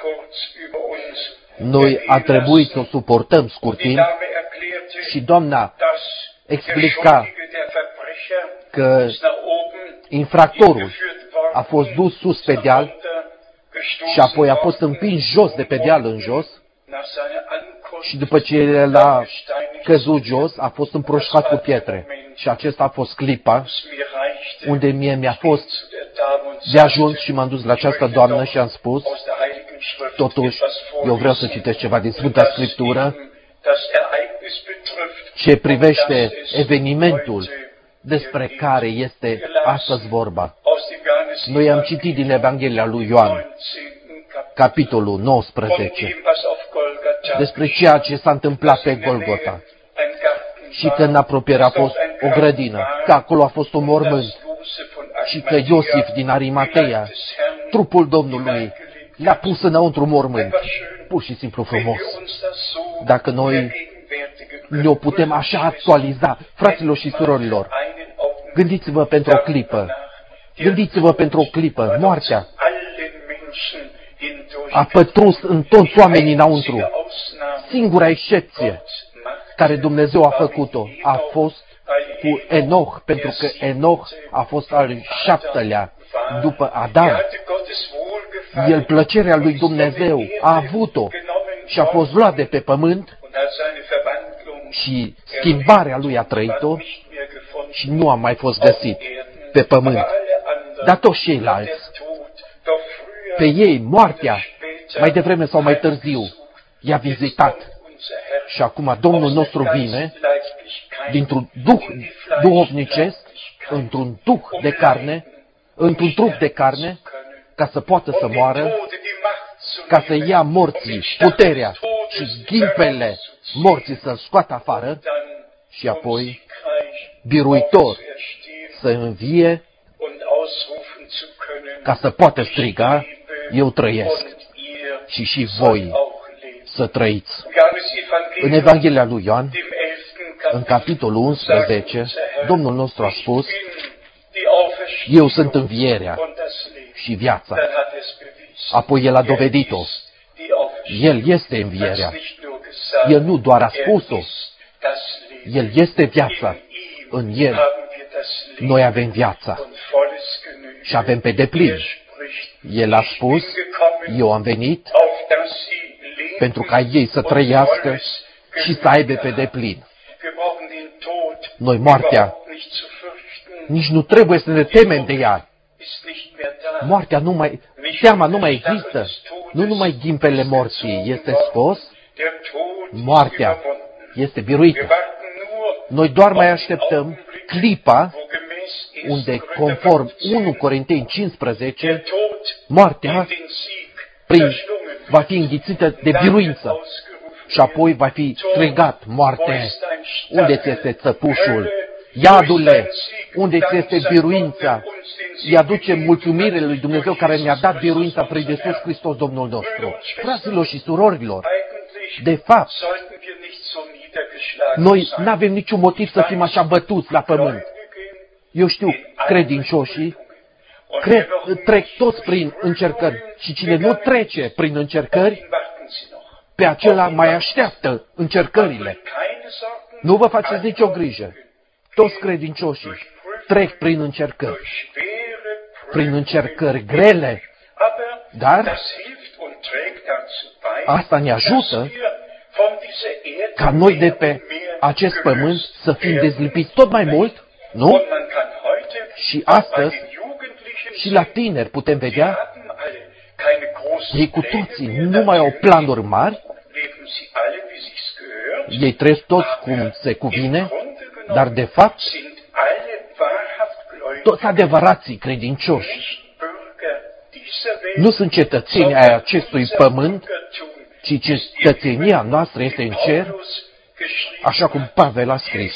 Noi a trebuit să o suportăm scurt timp și doamna explica că infractorul a fost dus sus pe deal și apoi a fost împins jos de pe deal în jos și după ce el a căzut jos, a fost împroșcat cu pietre. Și acesta a fost clipa unde mie mi-a fost de ajuns și m-am dus la această doamnă și am spus, totuși, eu vreau să citesc ceva din Sfânta Scriptură ce privește evenimentul despre care este astăzi vorba. Noi am citit din Evanghelia lui Ioan, capitolul nouăsprezece, despre ceea ce s-a întâmplat pe Golgota. Și că în apropiere a fost o grădină, că acolo a fost un mormânt și că Iosif din Arimatea, trupul Domnului, l-a pus înăuntru mormânt. Pur și simplu frumos. Dacă noi ne-o putem așa actualiza, fraților și surorilor, gândiți-vă pentru o clipă, gândiți-vă pentru o clipă, moartea a pătruns în toți oamenii înăuntru. Singura excepție care Dumnezeu a făcut-o a fost cu Enoch, pentru că Enoch a fost al șaptelea după Adam. El plăcerea lui Dumnezeu a avut-o și a fost luat de pe pământ și schimbarea lui a trăit-o și nu a mai fost găsit pe pământ. Dar toți ceilalți, pe ei, moartea, mai devreme sau mai târziu, i-a vizitat. Și acum Domnul nostru vine dintr-un duh duhovnicesc, într-un duh de carne, într-un trup de carne, ca să poată să moară, ca să ia morții, puterea și ghimpele morții să-l scoată afară și apoi, biruitor, să învie ca să poată striga, eu trăiesc și și voi să trăiți. În Evanghelia lui Ioan, în capitolul unsprezece, Domnul nostru a spus, eu sunt învierea și viața. Apoi El a dovedit-o. El este învierea. El nu doar a spus-o. El este viața. În El noi avem viața. Și avem pe deplin. El a spus, eu am venit pentru ca ei să trăiască și să aibă pe deplin. Noi moartea, nici nu trebuie să ne temem de ea. Moartea nu mai, teama nu mai există. Nu numai ghimpele morții este scos, moartea este biruită. Noi doar mai așteptăm clipa unde, conform unu Corinteni cincisprezece, moartea prin, va fi înghițită de biruință și apoi va fi strigat, moarte, unde ți este țăpușul? Iadule, unde ți este biruința? Îi aduce mulțumire lui Dumnezeu care ne-a dat biruința prin Iisus Hristos, Domnul nostru. Fraților și surorilor, de fapt, noi nu avem niciun motiv să fim așa bătuți la pământ. Eu știu, credincioșii cred, trec toți prin încercări și cine nu trece prin încercări, pe acela mai așteaptă încercările. Nu vă faceți nicio grijă. Toți credincioșii trec prin încercări, prin încercări grele, dar asta ne ajută ca noi de pe acest pământ să fim dezlipiți tot mai mult, nu? Și astăzi, și la tineri putem vedea, ei cu toții nu mai au planuri mari, ei trăiesc toți cum se cuvine, dar de fapt, toți adevărații credincioși nu sunt cetățeni ai acestui pământ, ci cetățenia noastră este în cer, așa cum Pavel a scris.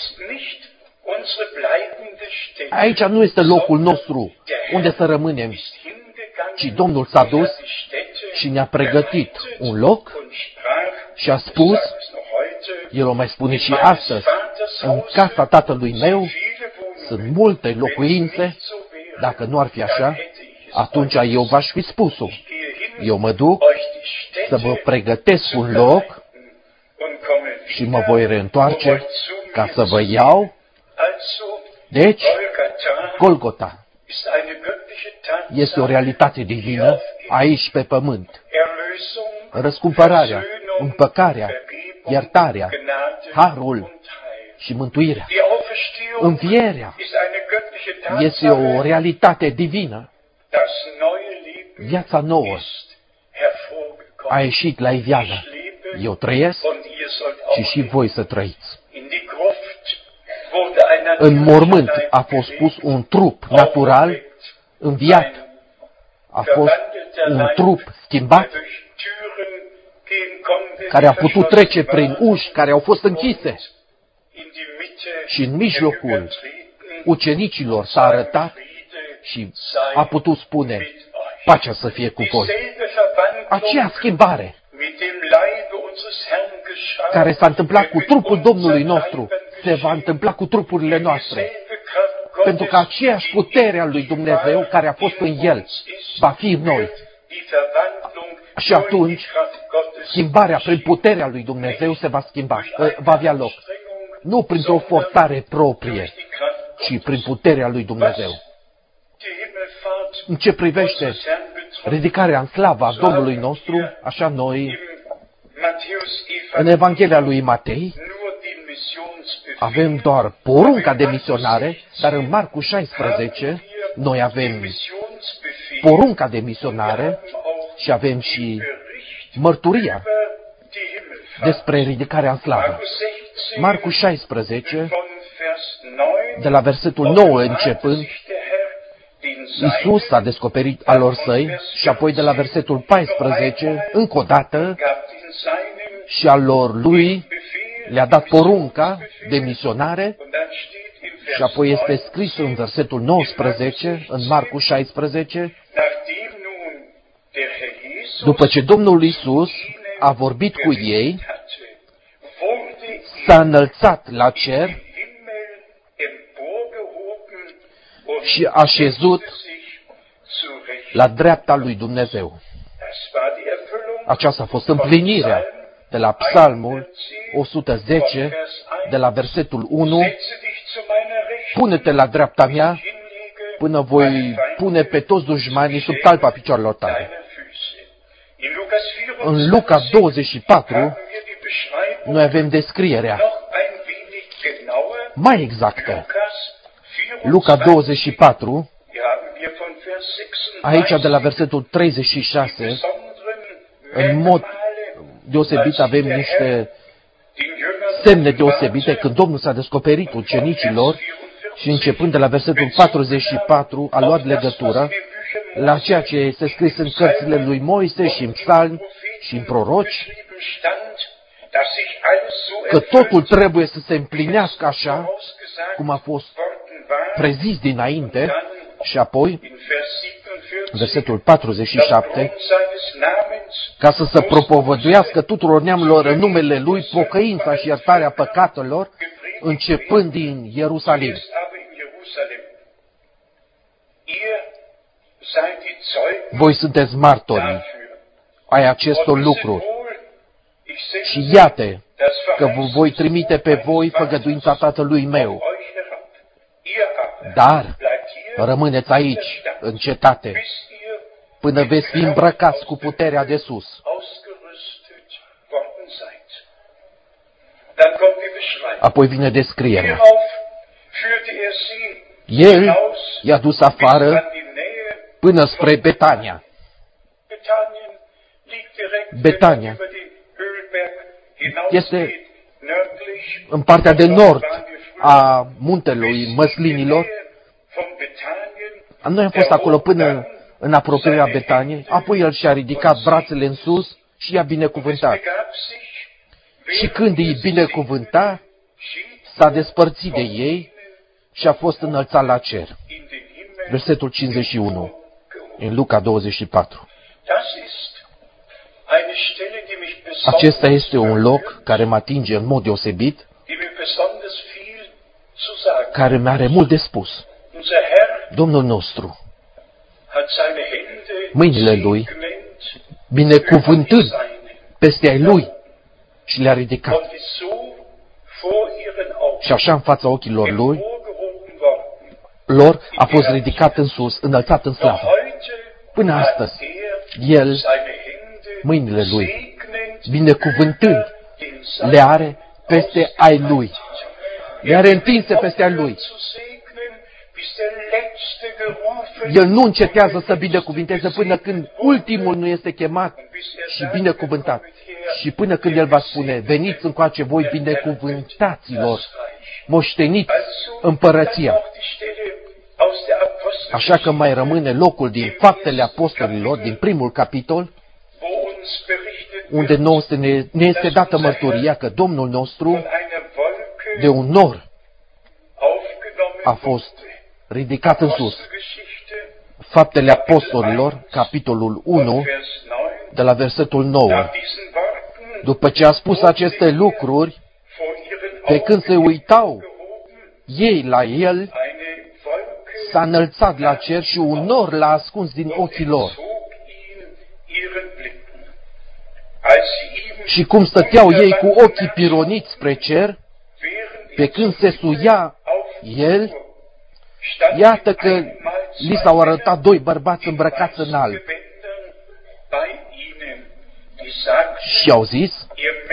Aici nu este locul nostru unde să rămânem, ci Domnul s-a dus și ne-a pregătit un loc și a spus, El o mai spune și astăzi, în casa Tatălui meu sunt multe locuințe, dacă nu ar fi așa, atunci eu v-aș fi spus-o. Eu mă duc să vă pregătesc un loc și mă voi reîntoarce ca să vă iau. Deci, Golgota este o realitate divină aici pe pământ. Răscumpărarea, împăcarea, iertarea, harul și mântuirea. Învierea este o realitate divină. Viața nouă a ieșit la iveală. Eu trăiesc și și voi să trăiți. În mormânt a fost pus un trup natural, înviat. A fost un trup schimbat, care a putut trece prin uși care au fost închise. Și în mijlocul ucenicilor s-a arătat și a putut spune, pacea să fie cu voi. Aceea schimbare care s-a întâmplat cu trupul Domnului nostru, se va întâmpla cu trupurile noastre. Pentru că aceeași putere a lui Dumnezeu care a fost în El va fi în noi. Și atunci, schimbarea prin puterea lui Dumnezeu se va schimba, va avea loc. Nu printr-o forțare proprie, ci prin puterea lui Dumnezeu. În ce privește ridicarea în slava Domnului nostru, așa noi, în Evanghelia lui Matei, avem doar porunca de misionare, dar în Marcu șaisprezece noi avem porunca de misionare și avem și mărturia despre ridicarea în slavă. Marcu șaisprezece, de la versetul nouă începând, Iisus a descoperit alor săi și apoi de la versetul paisprezece, încă o dată, și alor lui le-a dat porunca de misionare și apoi este scris în versetul nouăsprezece, în Marcu șaisprezece, după ce Domnul Iisus a vorbit cu ei, s-a înălțat la cer și a așezut la dreapta lui Dumnezeu. Aceasta a fost împlinirea de la Psalmul o sută zece, de la versetul unu, pune-te la dreapta mea până voi pune pe toți dușmanii sub talpa picioarelor tale. În Luca douăzeci și patru, noi avem descrierea mai exactă. Luca douăzeci și patru, aici de la versetul treizeci și șase, în mod deosebit avem niște semne deosebite când Domnul s-a descoperit ucenicilor și începând de la versetul patruzeci și patru a luat legătură la ceea ce este scris în cărțile lui Moise și în psalmi și în proroci, că totul trebuie să se împlinească așa cum a fost prezis dinainte. Și apoi, versetul patruzeci și șapte, ca să se propovăduiască tuturor neamurilor în numele Lui pocăința și iertarea păcatelor, începând din Ierusalim. Voi sunteți martori ai acestor lucruri. Și iată că vă voi trimite pe voi făgăduința Tatălui meu. Dar rămâneți aici, în cetate, până veți fi îmbrăcați cu puterea de sus. Apoi vine descrierea. El i-a dus afară până spre Betania. Betania este în partea de nord a muntelui Măslinilor. Noi am fost acolo până în apropierea Betaniei, apoi el și-a ridicat brațele în sus și i-a binecuvântat. Și când îi binecuvânta, s-a despărțit de ei și a fost înălțat la cer. Versetul cincizeci și unu, în Luca douăzeci și patru. Acesta este un loc care mă atinge în mod deosebit, care mi-are mult de spus. Domnul nostru, mâinile Lui, binecuvântând peste ai Lui, și le-a ridicat. Și așa în fața ochilor Lui, lor a fost ridicat în sus, înălțat în slavă. Până astăzi, El, mâinile Lui, binecuvântând, le are peste ai Lui. Le are întinse peste ai Lui. El nu încetează să binecuvinteze până când ultimul nu este chemat și binecuvântat. Și până când El va spune, veniți încoace voi binecuvântaților, moșteniți împărăția. Așa că mai rămâne locul din Faptele Apostolilor, din primul capitol, unde nouă ne, ne este dată mărturia că Domnul nostru, de un nor, a fost ridicat în sus. Faptele Apostolilor, capitolul unu, de la versetul nouă. După ce a spus aceste lucruri, pe când se uitau ei la El, s-a înălțat la cer și un nor l-a ascuns din ochii lor. Și cum stăteau ei cu ochii pironiți spre cer, pe când se suia El, iată că li s-au arătat doi bărbați îmbrăcați în alb. Și au zis,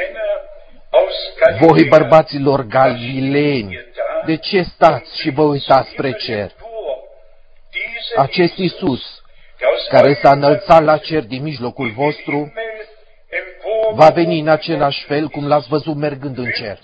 voi bărbaților galileeni, de ce stați și vă uitați spre cer? Acest Iisus, care s-a înălțat la cer din mijlocul vostru, va veni în același fel cum l-ați văzut mergând în cer.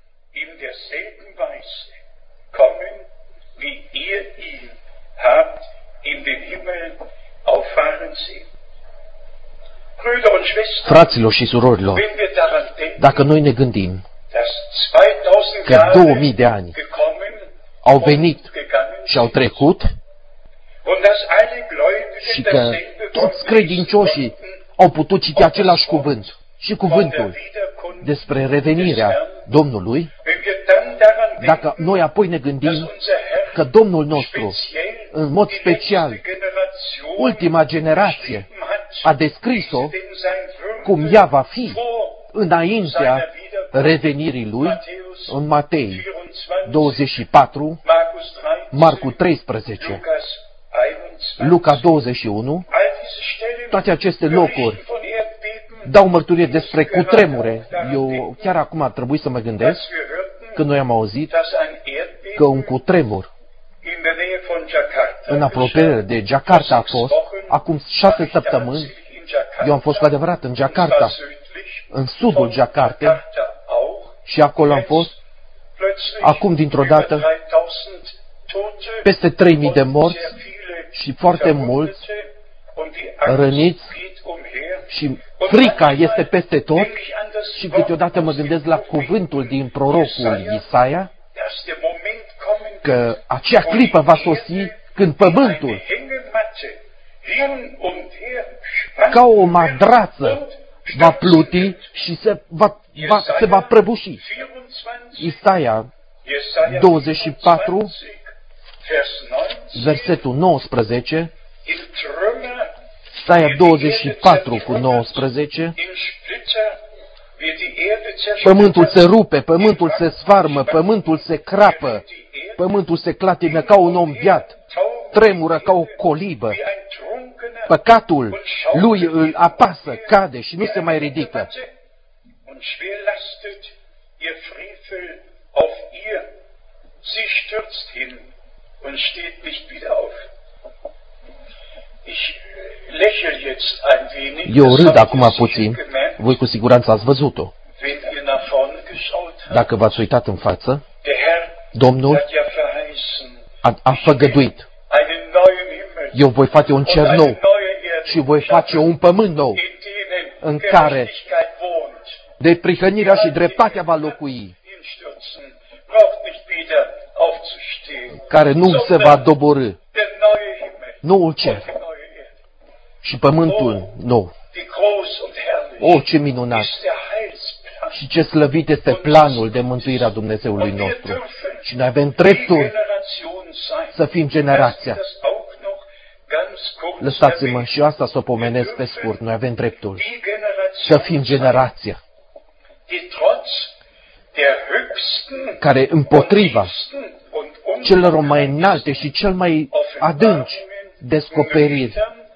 Fraților și surorilor, dacă noi ne gândim că două mii de ani au venit și au trecut și că toți credincioșii au putut citi același cuvânt și cuvântul despre revenirea Domnului, dacă noi apoi ne gândim că Domnul nostru, în mod special, ultima generație, a descris-o cum ea va fi înaintea revenirii Lui, în Matei douăzeci și patru, Marcu treisprezece, Luca douăzeci și unu, toate aceste locuri dau mărturie despre cutremure. Eu chiar acum ar trebui să mă gândesc, când noi am auzit că un cutremur în apropiere de Jakarta a fost, acum șase săptămâni, eu am fost cu adevărat în Jakarta, în sudul Jakartei, și acolo am fost, acum dintr-o dată, peste trei mii de morți și foarte mulți răniți și frica este peste tot și câteodată mă gândesc la cuvântul din prorocul Isaia, că acea clipă va sosi când pământul, ca o madrață, va pluti și se va, va, se va prăbuși. Isaia douăzeci și patru, versetul nouăsprezece, Isaia douăzeci și patru cu nouăsprezece, pământul se rupe, pământul se sfarmă, pământul se crapă, pământul se clatină ca un om beat, tremură ca o colibă, păcatul lui îl apasă, cade și nu se mai ridică. ihr Frevel auf ihr. Sie stürzt hin und steht nicht wieder auf. Ich lächel jetzt ein wenig. Eu râd acum puțin, voi cu siguranță ați văzut-o. Wenn ihr nach vorne geschaut habt, Dacă v-ați uitat în față, der Herr Domnul hat ja verheißen, a, a făgăduit, einen neuen Himmel eu voi face un und cer eine nou neue Erde și voi face un pământ nou, in denen în care Gerechtigkeit wohnt. de prihănirea și dreptatea va locui, Hinstürzen, braucht nicht wieder aufzustehen. care nu se va doborî, Der neue Himmel noul und cer die neue Erde. și pământul nou. Wie groß und herrlich O, ce minunat ist der Heilsplan. și ce slăvit este planul de mântuire a Dumnezeului Und wir nostru. dürfen Și noi avem die dreptul Generation sein. să fim Lassen generația. das auch noch ganz kurz Lăsați-mă erwähnen. și asta să o pomenesc pe scurt. Noi avem dreptul Die Generation să fim generația die trotz der höchsten care împotriva und tiefsten und celor mai înalte și cel mai adânci descoperiri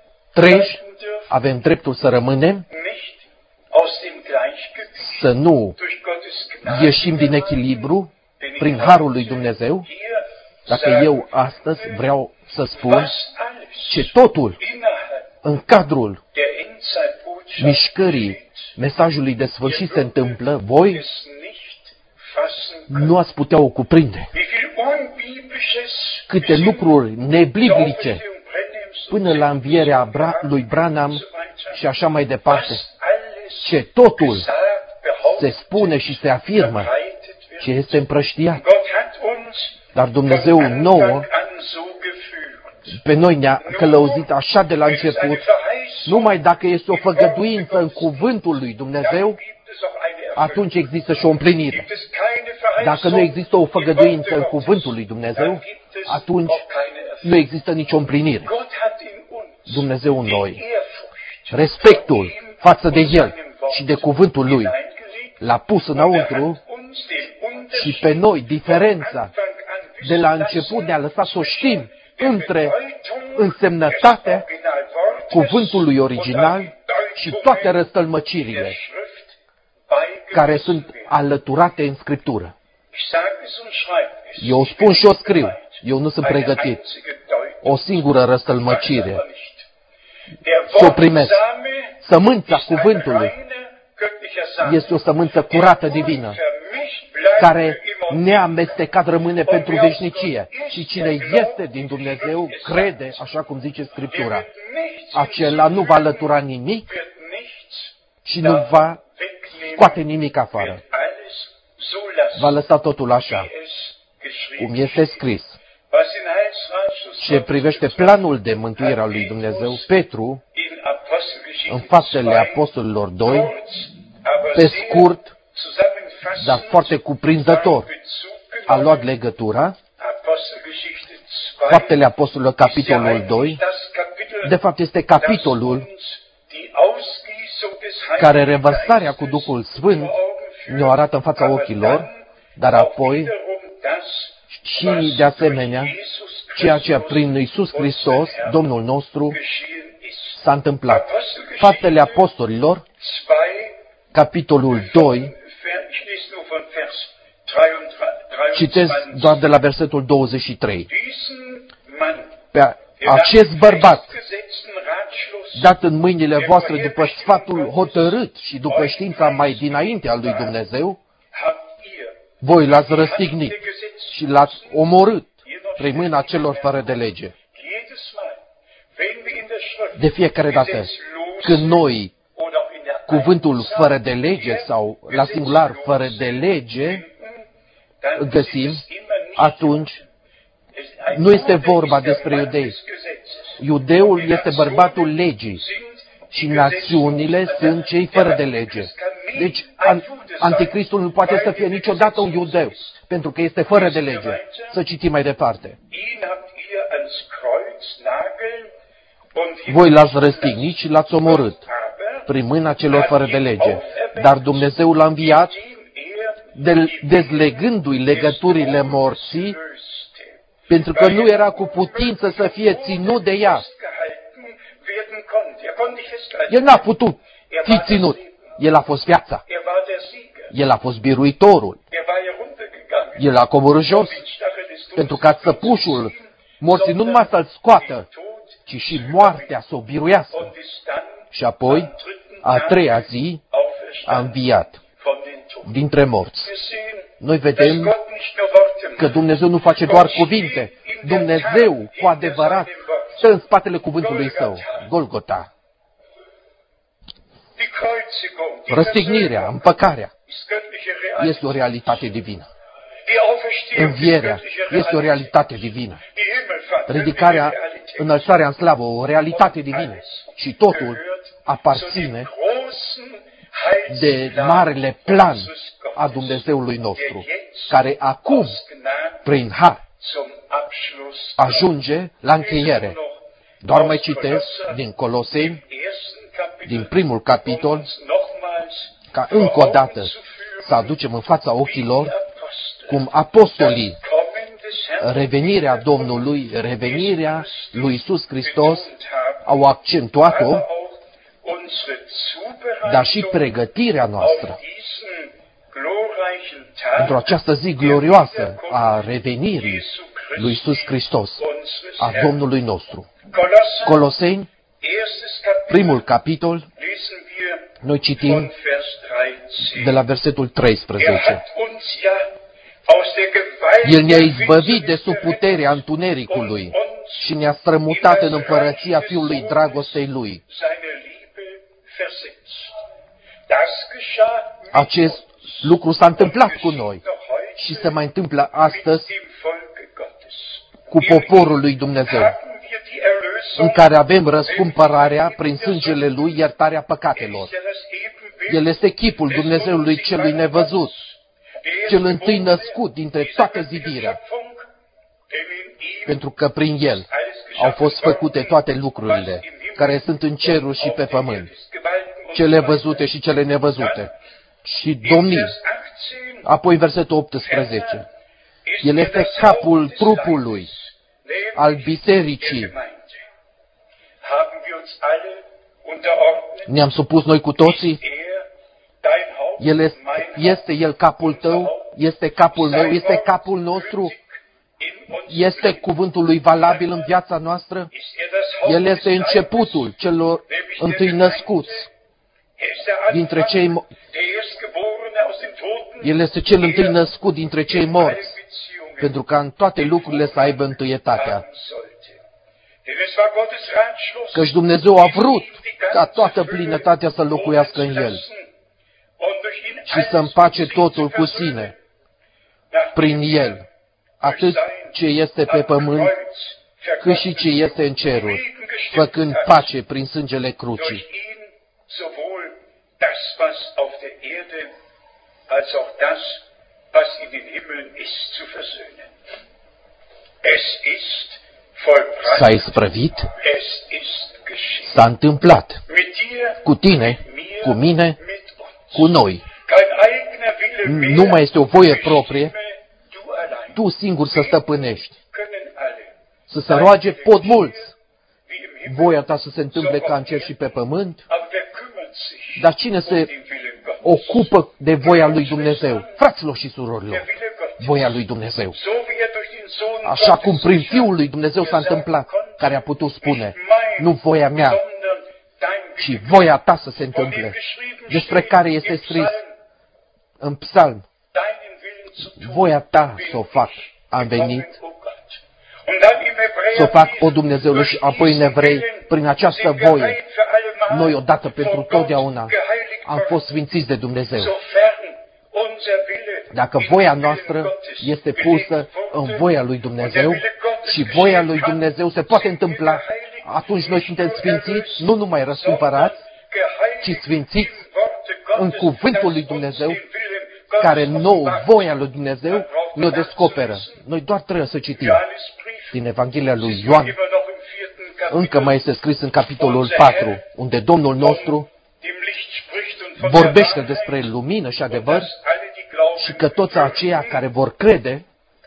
treji, avem dreptul să rămânem, nicht aus dem Gleichgewicht să nu durch Gottes Gnade ieșim din echilibru prin Harul lui Dumnezeu. hier Dacă sagen, eu astăzi vreau să spun was alles ce totul innerhalb în cadrul der Endzeitbotschaft mișcării geschieht, mesajului de sfârșit se întâmplă, voi es nicht fassen nu ați putea o cuprinde. wie viel unbiblisches Câte bis in lucruri die nebiblice Auferstehung Branhams und până la învierea Bra- lui Branham so weiter, și așa mai departe, was alles ce totul gesagt, se behauptet, spune și se afirmă, verbreitet wird. ce este împrăștiat. Gott hat uns Dar Dumnezeu von nouă, Anfang an so geführt. pe noi ne-a călăuzit așa de la Wenn es eine început, Verheißung numai dacă este o făgăduință în cuvântul lui Dumnezeu, dann gibt es auch eine Erfüllung. atunci există și o împlinire. Gibt es keine Verheißung Dacă nu există o im făgăduință în Worte cuvântul lui Gottes, dann Dumnezeu, gibt es atunci auch keine Erfüllung. nu există nicio împlinire. Gott hat in uns Dumnezeu în die noi, Ehrfurcht respectul vor ihm față de und El seinem Wort și de cuvântul Lui, hineingelegt l-a pus und er înăuntru hat uns den și Unterschied pe noi von diferența Anfang an de la wissen început lassen ne-a lăsat să o știm zwischen între der Bedeutung însemnătatea des Originalwortes cuvântului und original der și Bedeutungen toate der răstălmăcirile Schrift care beigemessen sunt werden. alăturate în Scriptură. Ich sage es und schreibe es. Eu spun și o scriu. Eu nu sunt Eine pregătit. einzige Deutung O singură răstălmăcire. aber nicht. Der Să o primesc. Wortsame Sămânța ist ein cuvântului reiner göttlicher Same. este o sămânță curată divină, Unvermischt bleibt care für immer. neamestecat rămâne pentru veșnicie. Și cine este din Dumnezeu crede, așa cum zice Er Scriptura. wird nichts Acela nu va alătura nimic wird nichts și nu va wegnehmen, scoate nimic afară. wird alles so lassen, Va lăsa totul așa, wie es geschrieben cum este scris. Was in Heilsratschluss Ce privește planul de mântuire al lui Dumnezeu, Petru, in Apostelgeschichte în Faptele zwei, Apostolilor doi, kurz, aber pe sehr scurt, zusammenfassend dar foarte cuprinzător, Bezug a luat genommen. legătura, Apostelgeschichte zwei, Faptele Apostolilor, ist ja capitolul eigentlich doi, das Kapitel, de fapt este das capitolul uns die Ausgießung des care Heiligen revărsarea cu Geistes Duhul Sfânt vor Augen führt, ne-o arată în fața aber ochilor, dann dar auch apoi wiederum das, și was de asemenea durch Jesus ceea ce Christus, prin Iisus Hristos, unser Herr, Domnul nostru, geschehen ist. s-a întâmplat. Apostelgeschichte Faptele Apostolilor, zwei, capitolul doi, Ver- ich lese nur von Vers dreiundzwanzig. citesc doar de la versetul douăzeci și trei. Diesen Mann, Pe der acest nach bărbat, festgesetzten Ratschluss dat în mâinile voastre după sfatul hotărât și după știința mai dinainte al lui Dumnezeu, habt ihr voi l-ați die Hand răstignit der Gesetz- și l-ați omorât prin mâna celor fără de lege. Jedes Mal, wenn wir in der Schrift De fiecare dată, gesetzlose când noi oder auch in der cuvântul Einzahl fără de lege sau la singular fără de lege dann găsim, ist es immer nicht atunci Es ist ein nu este Jude vorba ist der despre Mann iudei. des Gesetzes. Iudeul este bărbatul legii Sind și națiunile sunt cei fără de lege. Deci an- anticristul nu poate să fie niciodată un iudeu, pentru că este fără de lege. Să citim mai departe. Ihn habt ihr ans Kreuz nageln und Voi l-ați răstignit și l-ați omorât aber prin mâna celor fără de lege. Dar Dumnezeu l-a înviat, indem er de- dezlegându-i legăturile morții, löste, pentru că nu era cu putință să fie ținut de ea. festgehalten werden konnte. Er konnte nicht festgehalten El n-a werden. putut fi ținut. El a fost viața. Er war der Sieger. El a fost biruitorul. El a coborât jos pentru ca săpușul morții nu numai să-l scoată, ci și moartea să o biruiască. Și apoi, a treia zi, a înviat dintre morți. Noi vedem că Dumnezeu nu face doar cuvinte. Dumnezeu, cu adevărat, stă în spatele cuvântului Său. Golgota. Răstignirea, împăcarea, este o realitate divină. Învierea este o realitate divină. Ridicarea, înălțarea în slavă, o realitate divină. Și totul aparține de marele plan a Dumnezeului nostru, care acum, prin har, ajunge la încheiere. Doar mai citesc din Coloseni, din primul capitol, ca încă o dată să aducem în fața ochilor cum apostolii, revenirea Domnului, revenirea lui Iisus Hristos, au accentuat-o, dar și pregătirea noastră pentru această zi glorioasă a revenirii lui Iisus Hristos, a Domnului nostru. Coloseni, primul capitol, noi citim de la versetul treisprezece. El ne-a izbăvit de sub puterea întunericului și ne-a strămutat în împărăția Fiului dragostei Lui. Acest lucru s-a întâmplat cu noi și se mai întâmplă astăzi cu poporul lui Dumnezeu, în care avem răscumpărarea prin sângele Lui, iertarea păcatelor. El este chipul Dumnezeului celui nevăzut, cel întâi născut dintre toată zidirea, pentru că prin El au fost făcute toate lucrurile care sunt în ceruri și pe pământ, cele văzute și cele nevăzute, și domnii. Apoi versetul optsprezece. El este capul trupului al bisericii. Ne-am supus noi cu toții? El este, este El capul tău? Este capul meu? Este capul nostru? Este cuvântul Lui valabil în viața noastră? El este începutul celor întâi născuți dintre cei El este cel întâi născut dintre cei morți, pentru ca în toate lucrurile să aibă întâietatea. Căci Dumnezeu a vrut ca toată plinătatea să locuiască în El și să împace totul cu sine, prin El, atât ce este pe pământ, cât și ce este în ceruri, făcând pace prin sângele crucii. Als auch das, was in den Himmeln ist, zu versöhnen. Es ist vollbracht. S-a isprăvit, Es ist geschehen. s-a întâmplat Mit dir, cu tine, mit mir, cu mine, mit uns. cu noi. Kein eigener Wille mehr. Nu mai este o voie proprie, Du allein. tu singur să stăpânești. Können alle. Să se roage pot mulți. Wie im Himmel. Voia ta să se întâmple ca în cer și pe pământ, Aber wer kümmert sich dar cine se um den Willen Gottes? ocupă de voia lui Dumnezeu? Fraților și surorilor, Der Wille Gottes. voia lui Dumnezeu. So wie er durch den Sohn Așa cum Gottes prin Fiul lui Dumnezeu s-a întâmplat, care a putut spune, nu voia mea, sondern dein ci Wille. voia ta să se Von dem întâmple, geschrieben despre steht care este im scris Psalm, în psalm, deinen Willen zu tun, voia ta bin să o fac. ich Am gekommen, venit o Gott. Und dann im să o fac, Hebräerbrief, o Dumnezeule, și apoi în evrei, prin această voie, noi odată pentru totdeauna am fost sfințiți de Dumnezeu. Dacă voia noastră este pusă în voia lui Dumnezeu și voia lui Dumnezeu se poate întâmpla, atunci noi suntem sfințiți, nu numai răscumpărați, ci sfințiți în cuvântul lui Dumnezeu, care nouă, voia lui Dumnezeu, ne-o descoperă. Noi doar trebuie să citim din Evanghelia lui Ioan. Încă mai este scris în capitolul patru, unde Domnul nostru vorbește despre lumină și adevăr și că toți aceia care vor crede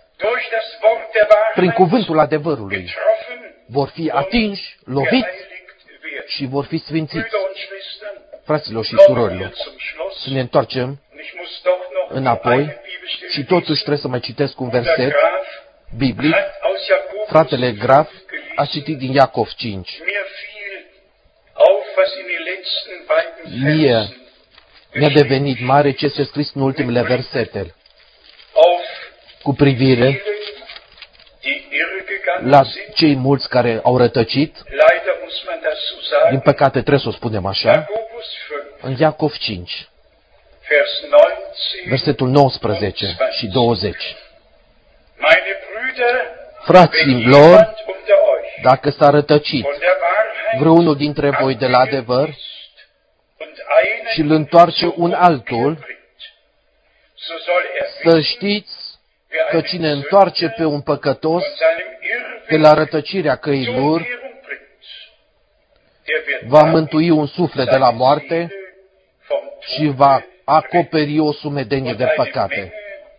prin cuvântul adevărului vor fi atinși, loviți și vor fi sfințiți. Fraților și surorilor, să ne întoarcem înapoi și totuși trebuie să mai citesc un verset biblic. Fratele Graf a citit din Iacov cinci. Mie mi-a devenit mare ce se scris în ultimele versete cu privire la cei mulți care au rătăcit. Din păcate trebuie să o spunem așa. În Iacov cinci, versetul nouăsprezece și douăzeci. Fraților, dacă s-a rătăcit vreunul dintre voi de la adevăr și îl întoarce un altul, să știți că cine întoarce pe un păcătos de la rătăcirea căilor va mântui un suflet de la moarte și va acoperi o sumedenie de păcate.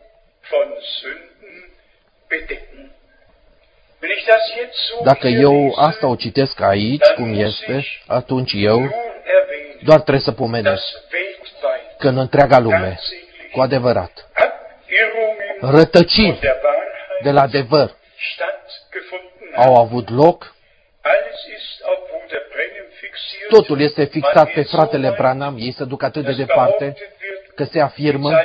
Dacă eu asta o citesc aici, cum este, atunci eu doar trebuie să pomenesc că în întreaga lume, cu adevărat, rătăciri de la adevăr au avut loc. Totul este fixat pe fratele Branham, ei se duc atât de departe că se afirmă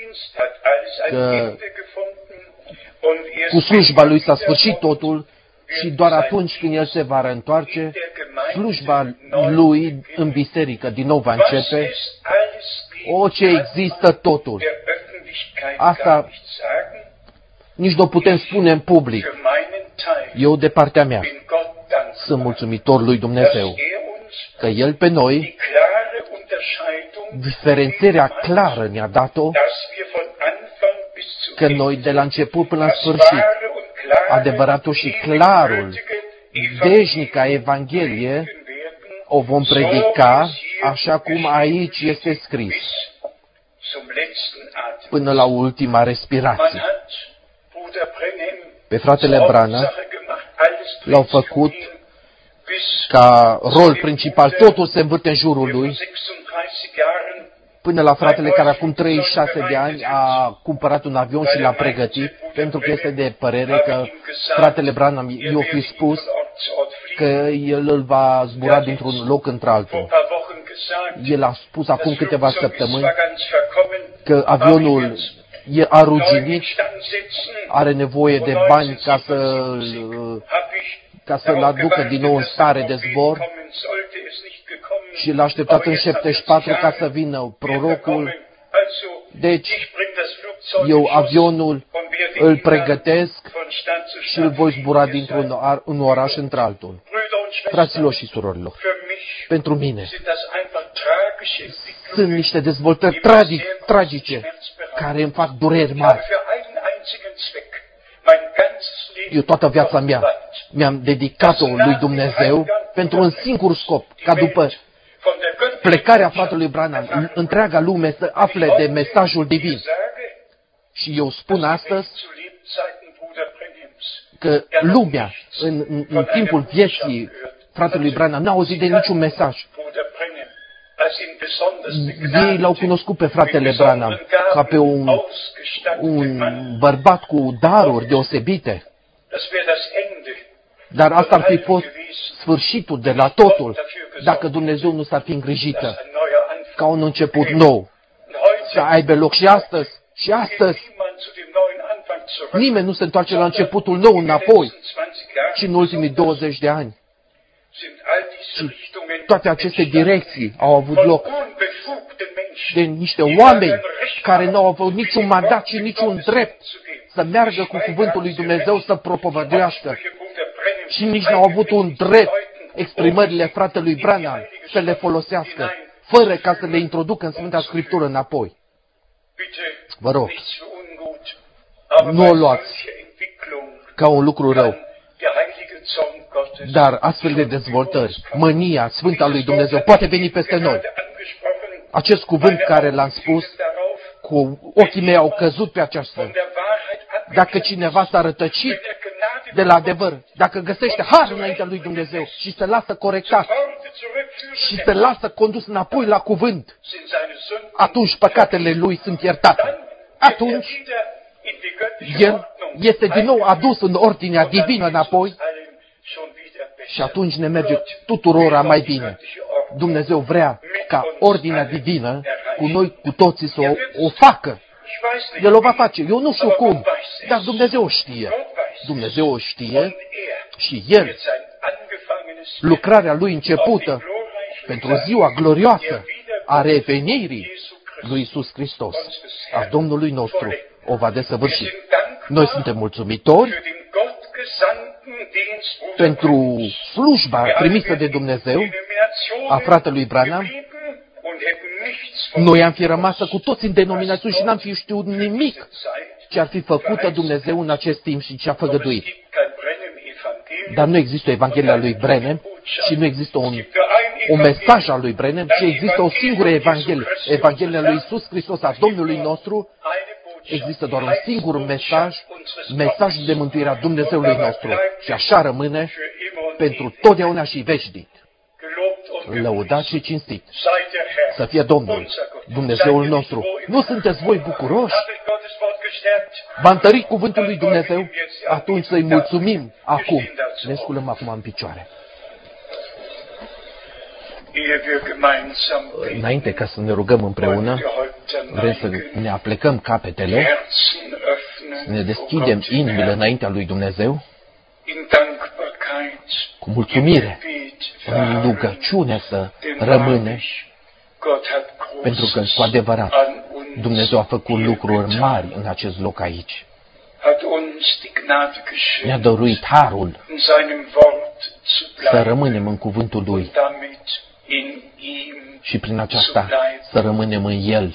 că cu slujba lui s-a sfârșit totul și doar atunci când el se va reîntoarce, slujba lui în biserică din nou va începe. O, ce există totul. Asta nici nu putem spune în public. Eu, de partea mea, sunt mulțumitor lui Dumnezeu că El pe noi diferențierea clară ne-a dat-o, că noi de la început până la sfârșit, adevăratul și clarul, veșnica Evanghelie, o vom predica așa cum aici este scris, până la ultima respirație. Pe fratele Branham l-au făcut ca rol principal, totul se învârte în jurul lui, până la fratele care acum treizeci și șase de ani a cumpărat un avion și l-a pregătit, pentru că este de părere că fratele Branham i-a fi spus că el îl va zbura dintr-un loc într-altul. El a spus acum câteva săptămâni că avionul e aruginit, are nevoie de bani ca să ca să-l aducă din nou în stare de zbor și l-a așteptat în șaptezeci și patru ca să vină prorocul. Deci, eu avionul îl pregătesc și îl voi zbura dintr-un un oraș într-altul. Fraților și surorilor, pentru mine sunt niște dezvoltări tragic, tragice care îmi fac dureri mari. Eu toată viața mea mi-am dedicat-o lui Dumnezeu pentru un singur scop, ca după plecarea fratelui Branham, întreaga lume să afle de mesajul divin. Și eu spun astăzi că lumea, în, în, în timpul vieții fratelui Branham, n-a auzit de niciun mesaj. Ei l-au cunoscut pe fratele Branham ca pe un, un bărbat cu daruri deosebite. Dar asta ar fi fost sfârșitul de la totul, dacă Dumnezeu nu s-ar fi îngrijită ca un început nou să aibă loc. Și astăzi, și astăzi, nimeni nu se întoarce la începutul nou înapoi, ci în ultimii douăzeci de ani. Și toate aceste direcții au avut loc de niște oameni care nu au avut niciun mandat și niciun drept să meargă cu cuvântul lui Dumnezeu să propovăduiască. Și nici nu au avut un drept exprimările fratelui Branham să le folosească, fără ca să le introducă în Sfânta Scriptură înapoi. Vă rog, nu o luați ca un lucru rău, dar astfel de dezvoltări, mânia Sfânta lui Dumnezeu poate veni peste noi. Acest cuvânt care l-am spus, cu ochii mei au căzut pe aceasta. Dacă cineva s-a rătăcit de la adevăr, dacă găsește har înaintea lui Dumnezeu și se lasă corectat și se lasă condus înapoi la cuvânt, atunci păcatele lui sunt iertate. Atunci el este din nou adus în ordinea divină înapoi și atunci ne merge tuturora mai bine. Dumnezeu vrea ca ordinea divină cu noi, cu toții, să o, o facă. El o va face. Eu nu știu cum, dar Dumnezeu o știe. Dumnezeu o știe și El, lucrarea Lui începută pentru ziua glorioasă a revenirii lui Iisus Hristos, a Domnului nostru, o va desăvârși. Noi suntem mulțumitori pentru slujba trimisă de Dumnezeu a fratelui Branham. Noi am fi rămas cu toți în denominațiuni și n-am fi știut nimic ce ar fi făcută Dumnezeu în acest timp și ce a făgăduit. Dar nu există Evanghelia lui Branham și nu există un, un mesaj al lui Branham, ci există o singură Evanghelie, Evanghelia lui Iisus Hristos, a Domnului nostru. Există doar un singur mesaj, mesajul de mântuire a Dumnezeului nostru. Și așa rămâne pentru totdeauna și veșnic. Lăudat și cinstit să fie Domnul, Dumnezeul nostru. Nu sunteți voi bucuroși? V-a întărit cuvântul lui Dumnezeu? Atunci să-i mulțumim acum. Ne sculăm acum în picioare. Înainte ca să ne rugăm împreună, vrem să ne aplecăm capetele, să ne deschidem inimile înaintea lui Dumnezeu, cu mulțumire, în rugăciune să rămâne, pentru că, cu adevărat, Dumnezeu a făcut lucruri mari în acest loc aici. Ne-a dăruit harul să rămânem în cuvântul Lui și prin aceasta să rămânem în El.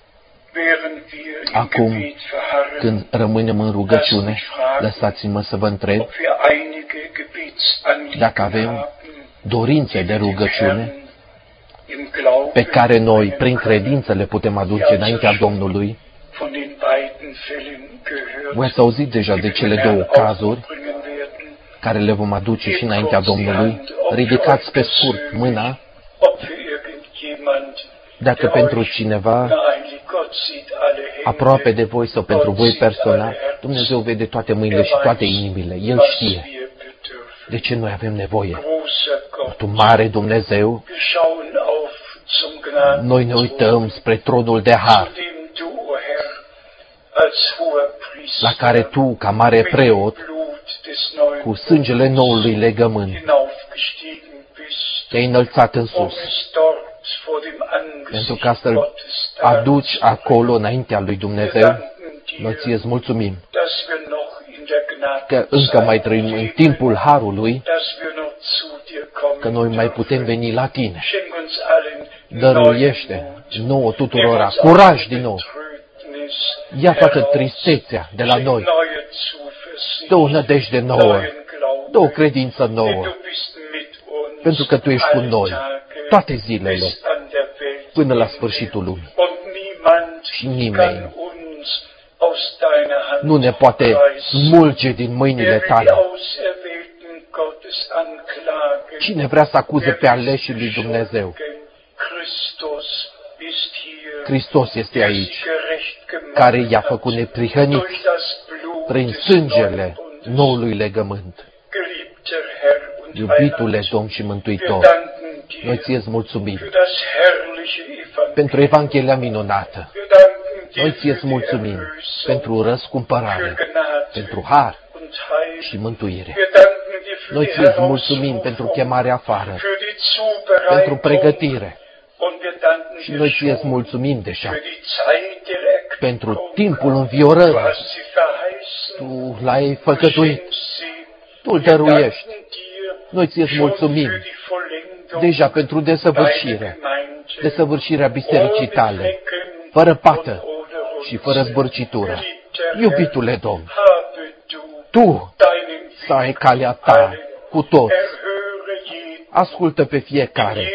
Acum, când rămânem în rugăciune, lăsați-mă să vă întreb dacă avem dorințe de rugăciune pe care noi, prin credință, le putem aduce înaintea Domnului. Voi ați auzit deja de cele două cazuri care le vom aduce și înaintea Domnului. Ridicați pe scurt mâna dacă pentru cineva aproape de voi sau pentru voi personal, Dumnezeu vede toate mâinile și toate inimile. El știe de ce noi avem nevoie. Tu, mare Dumnezeu, noi ne uităm spre tronul de har, la care Tu, ca mare preot, cu sângele noului legământ, te-ai înălțat în sus, pentru ca să-L aduci acolo înaintea lui Dumnezeu. Noi Ție-ți mulțumim că încă mai trăim în timpul harului, că noi mai putem veni la Tine. Dăruiește nouă tuturora curaj din nou. Ia toată tristețea de la noi. Dă o nădejde nouă. Dă o credință nouă. Pentru că Tu ești cu noi toate zilele până la sfârșitul lumii. Și nimeni nu ne poate smulge din mâinile Tale. Cine vrea să acuze pe aleșii lui Dumnezeu? Hristos este aici, care i-a făcut neprihăniți prin sângele noului legământ. Iubitule Domn și Mântuitor, noi Ție-ți mulțumim pentru Evanghelia minunată. Noi Ție-ți mulțumim pentru răscumpărare, pentru har și mântuire. Noi Ție-ți mulțumim pentru chemarea afară, pentru pregătire. Și noi Ție-ți mulțumim deja pentru timpul înviorării. Tu l-ai făgăduit, Tu îl dăruiești. Noi Ție-ți mulțumim deja pentru desăvârșire, desăvârșirea bisericii Tale, fără pată și fără zbârcitură. Iubitule Domn, Tu să ai calea Ta cu toți. Ascultă pe fiecare,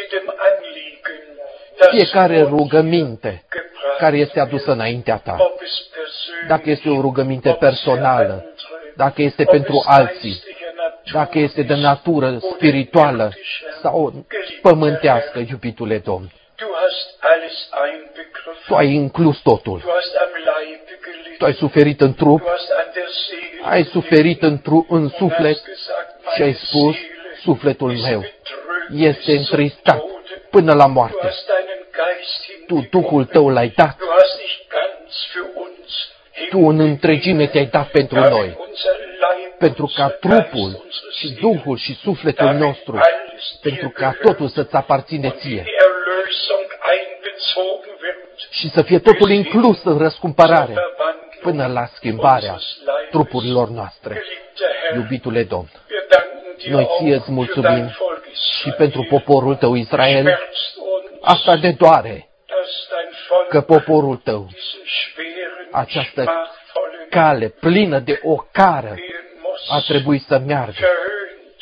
fiecare rugăminte care este adusă înaintea Ta. Dacă este o rugăminte personală, dacă este pentru alții, dacă este de natură spirituală sau pământească, iubitule Domn. Tu ai inclus totul. Du hast am Leibe gelitten. Tu ai suferit în trup, Du hast an der Seele ai suferit în, tru- în und suflet hast gesagt, și ai meine spus, Seele sufletul ist meu betrübt este bis zum întristat Tode. până la Du moarte. hast deinen Geist Tu, hingegeben. Duhul tău l-ai dat. Du hast dich ganz für uns Tu în întregime te-ai dat pentru damit noi, unser Leib, pentru ca unser trupul Geist, unsere și Seele, Duhul și sufletul damit nostru, alles pentru dir ca gehört totul să-ți aparține und in ție die Erlösung einbezogen wird, și să fie totul inclus în răscumpărare zur Verwandlung până la schimbarea unseres Leibes. trupurilor noastre. Geliebter Herr, Iubitule Domn, wir danken dir noi auch ție îți für mulțumim dein Volk și pentru Israel. poporul tău Israel. Schmerzt uns, Asta ne doare, dass dein Volk că poporul tău, diesen schweren, această schmachvollen cale plină de ocară, gehen muss, a trebuit să meargă, verhöhnt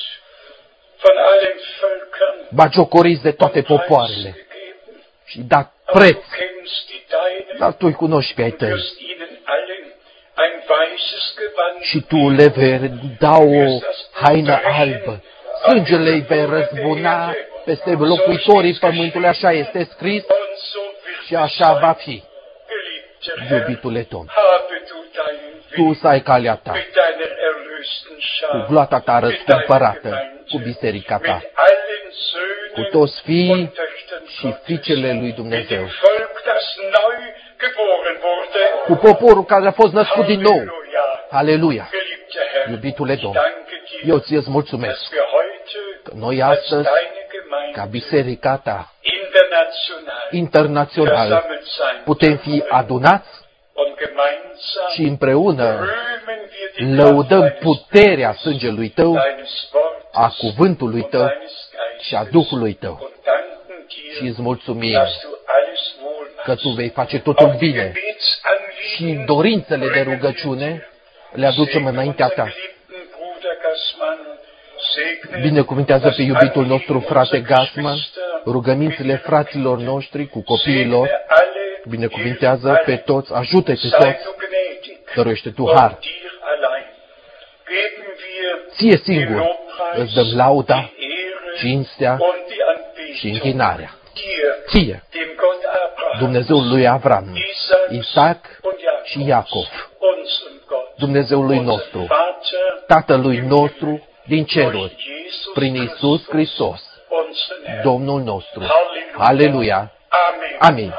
von allen Völkern, bagiocoriți de toate popoarele preisgegeben. și dat Aber preț, du kennst die Deinen, dar tu îi cunoști pe ai du tăi wirst ihnen allen ein weißes Gewand și tu le vei da o haină albă. Sângele îi vei răzbuna peste locuitorii pământului, așa este scris und so wird și es așa sein. va fi. Geliebter Herr, Iubitule Domn, habe du deinen tu Willen să ai calea ta, mit deiner erlösten cu Schar, gloata ta mit deiner răscumpărată, Gemeinde, cu biserica ta, mit allen Söhnen cu toți fiii und Töchtern și Gottes, fiicele lui mit Dumnezeu, dem Volk, das neu geboren wurde. cu poporul care a fost născut din nou. Halleluja. Aleluia! Geliebter Herr, Iubitule ich Domn, danke dir, eu ți-ți dass mulțumesc wir heute că noi als astăzi, deine ca Gemeinde biserica ta international internațional, versammelt sein putem fi adunați und gemeinsam și împreună rühmen wir die lăudăm Kraft puterea sângelui tău, deines Wortes a cuvântului und tău deines și a Geistes Duhului tău. und danken Și dir, îți mulțumim dass du alles wohl că tu machst. vei face totul Auch die bine și Gebetsanliegen dorințele de bringen wir rugăciune dir. le aducem Segne înaintea unseren ta. geliebten Bruder Gassmann, segne Binecuvintează das pe iubitul Anliegen nostru frate unserer Gassman, Geschwister, rugămințile fraților noștri cu copiilor, segne alle, binecuvintează hilf pe alle. toți, ajută pe Sei toți, du gnädig dăruiește tu und har. dir allein. Geben wir Ție den singur Lobpreis, îți dăm lauda, die Ehre cinstea und die și Anbetung închinarea. dir, Ție, dem Gott Abraham, Dumnezeul lui Avram, Isaac, Isaac und Jakob, și Iacov, unserem Gott, Dumnezeului unser nostru, Vater, Tatălui nostru din durch ceruri, Jesus prin Iisus Hristos, unseren Herrn. Domnul nostru. Halleluja. Aleluia! Amen. Amin!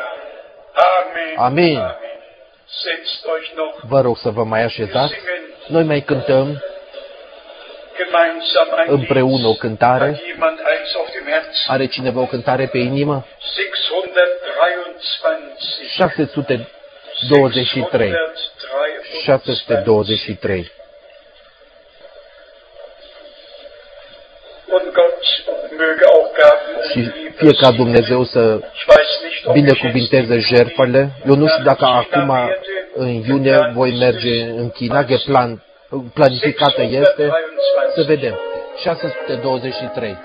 Amen. Amin. Setzt euch noch. Vă rog să vă mai așezați. Singen Noi mai cântăm gemeinsam ein împreună o Lied. cântare. Hat jemand eins auf dem Herzen? Are cineva o cântare pe inimă? sechshundertdreiundzwanzig. șase sute douăzeci și trei. șase sute douăzeci și trei. Und Gott möge auch Gaben Și und Liebe fie ca segnen. Dumnezeu să Ich weiß nicht, ob ich binecuvinteze jetzt jertfele. Eu nu știu dacă nach acum China werde. în iunie voi merge în China, că plan, planificată este. Să vedem. șase sute douăzeci și trei.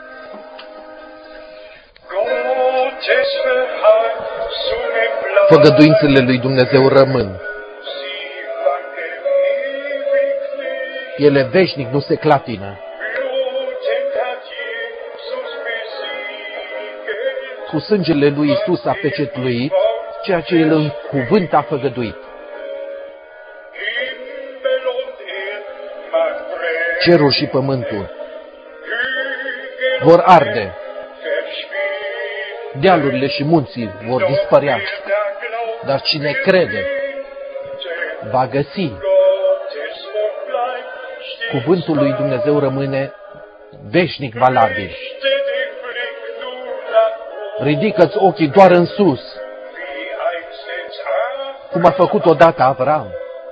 Gottes Verheißungen bleiben, Făgăduințele lui Dumnezeu rămân. sie wanken ewiglich. Ele veșnic nu se clatină. Blutend hat Jesus besiegelt, Cu sângele lui Isus a pecetluit ceea ce El în cuvânt a făgăduit. Himmel und Erd mag brennen, Cerul și pământul Hügel vor und arde, verschwinden. dealurile și munții vor Doch dispărea, wer da glaubt, dar cine crede va găsi. Gottes Wort bleibt stehen. Cuvântul lui Dumnezeu rămâne veșnic valabil. Richte den Blick nur nach oben, Ridică-ți ochii doar în sus, wie einst Abraham, cum a făcut odată Avram,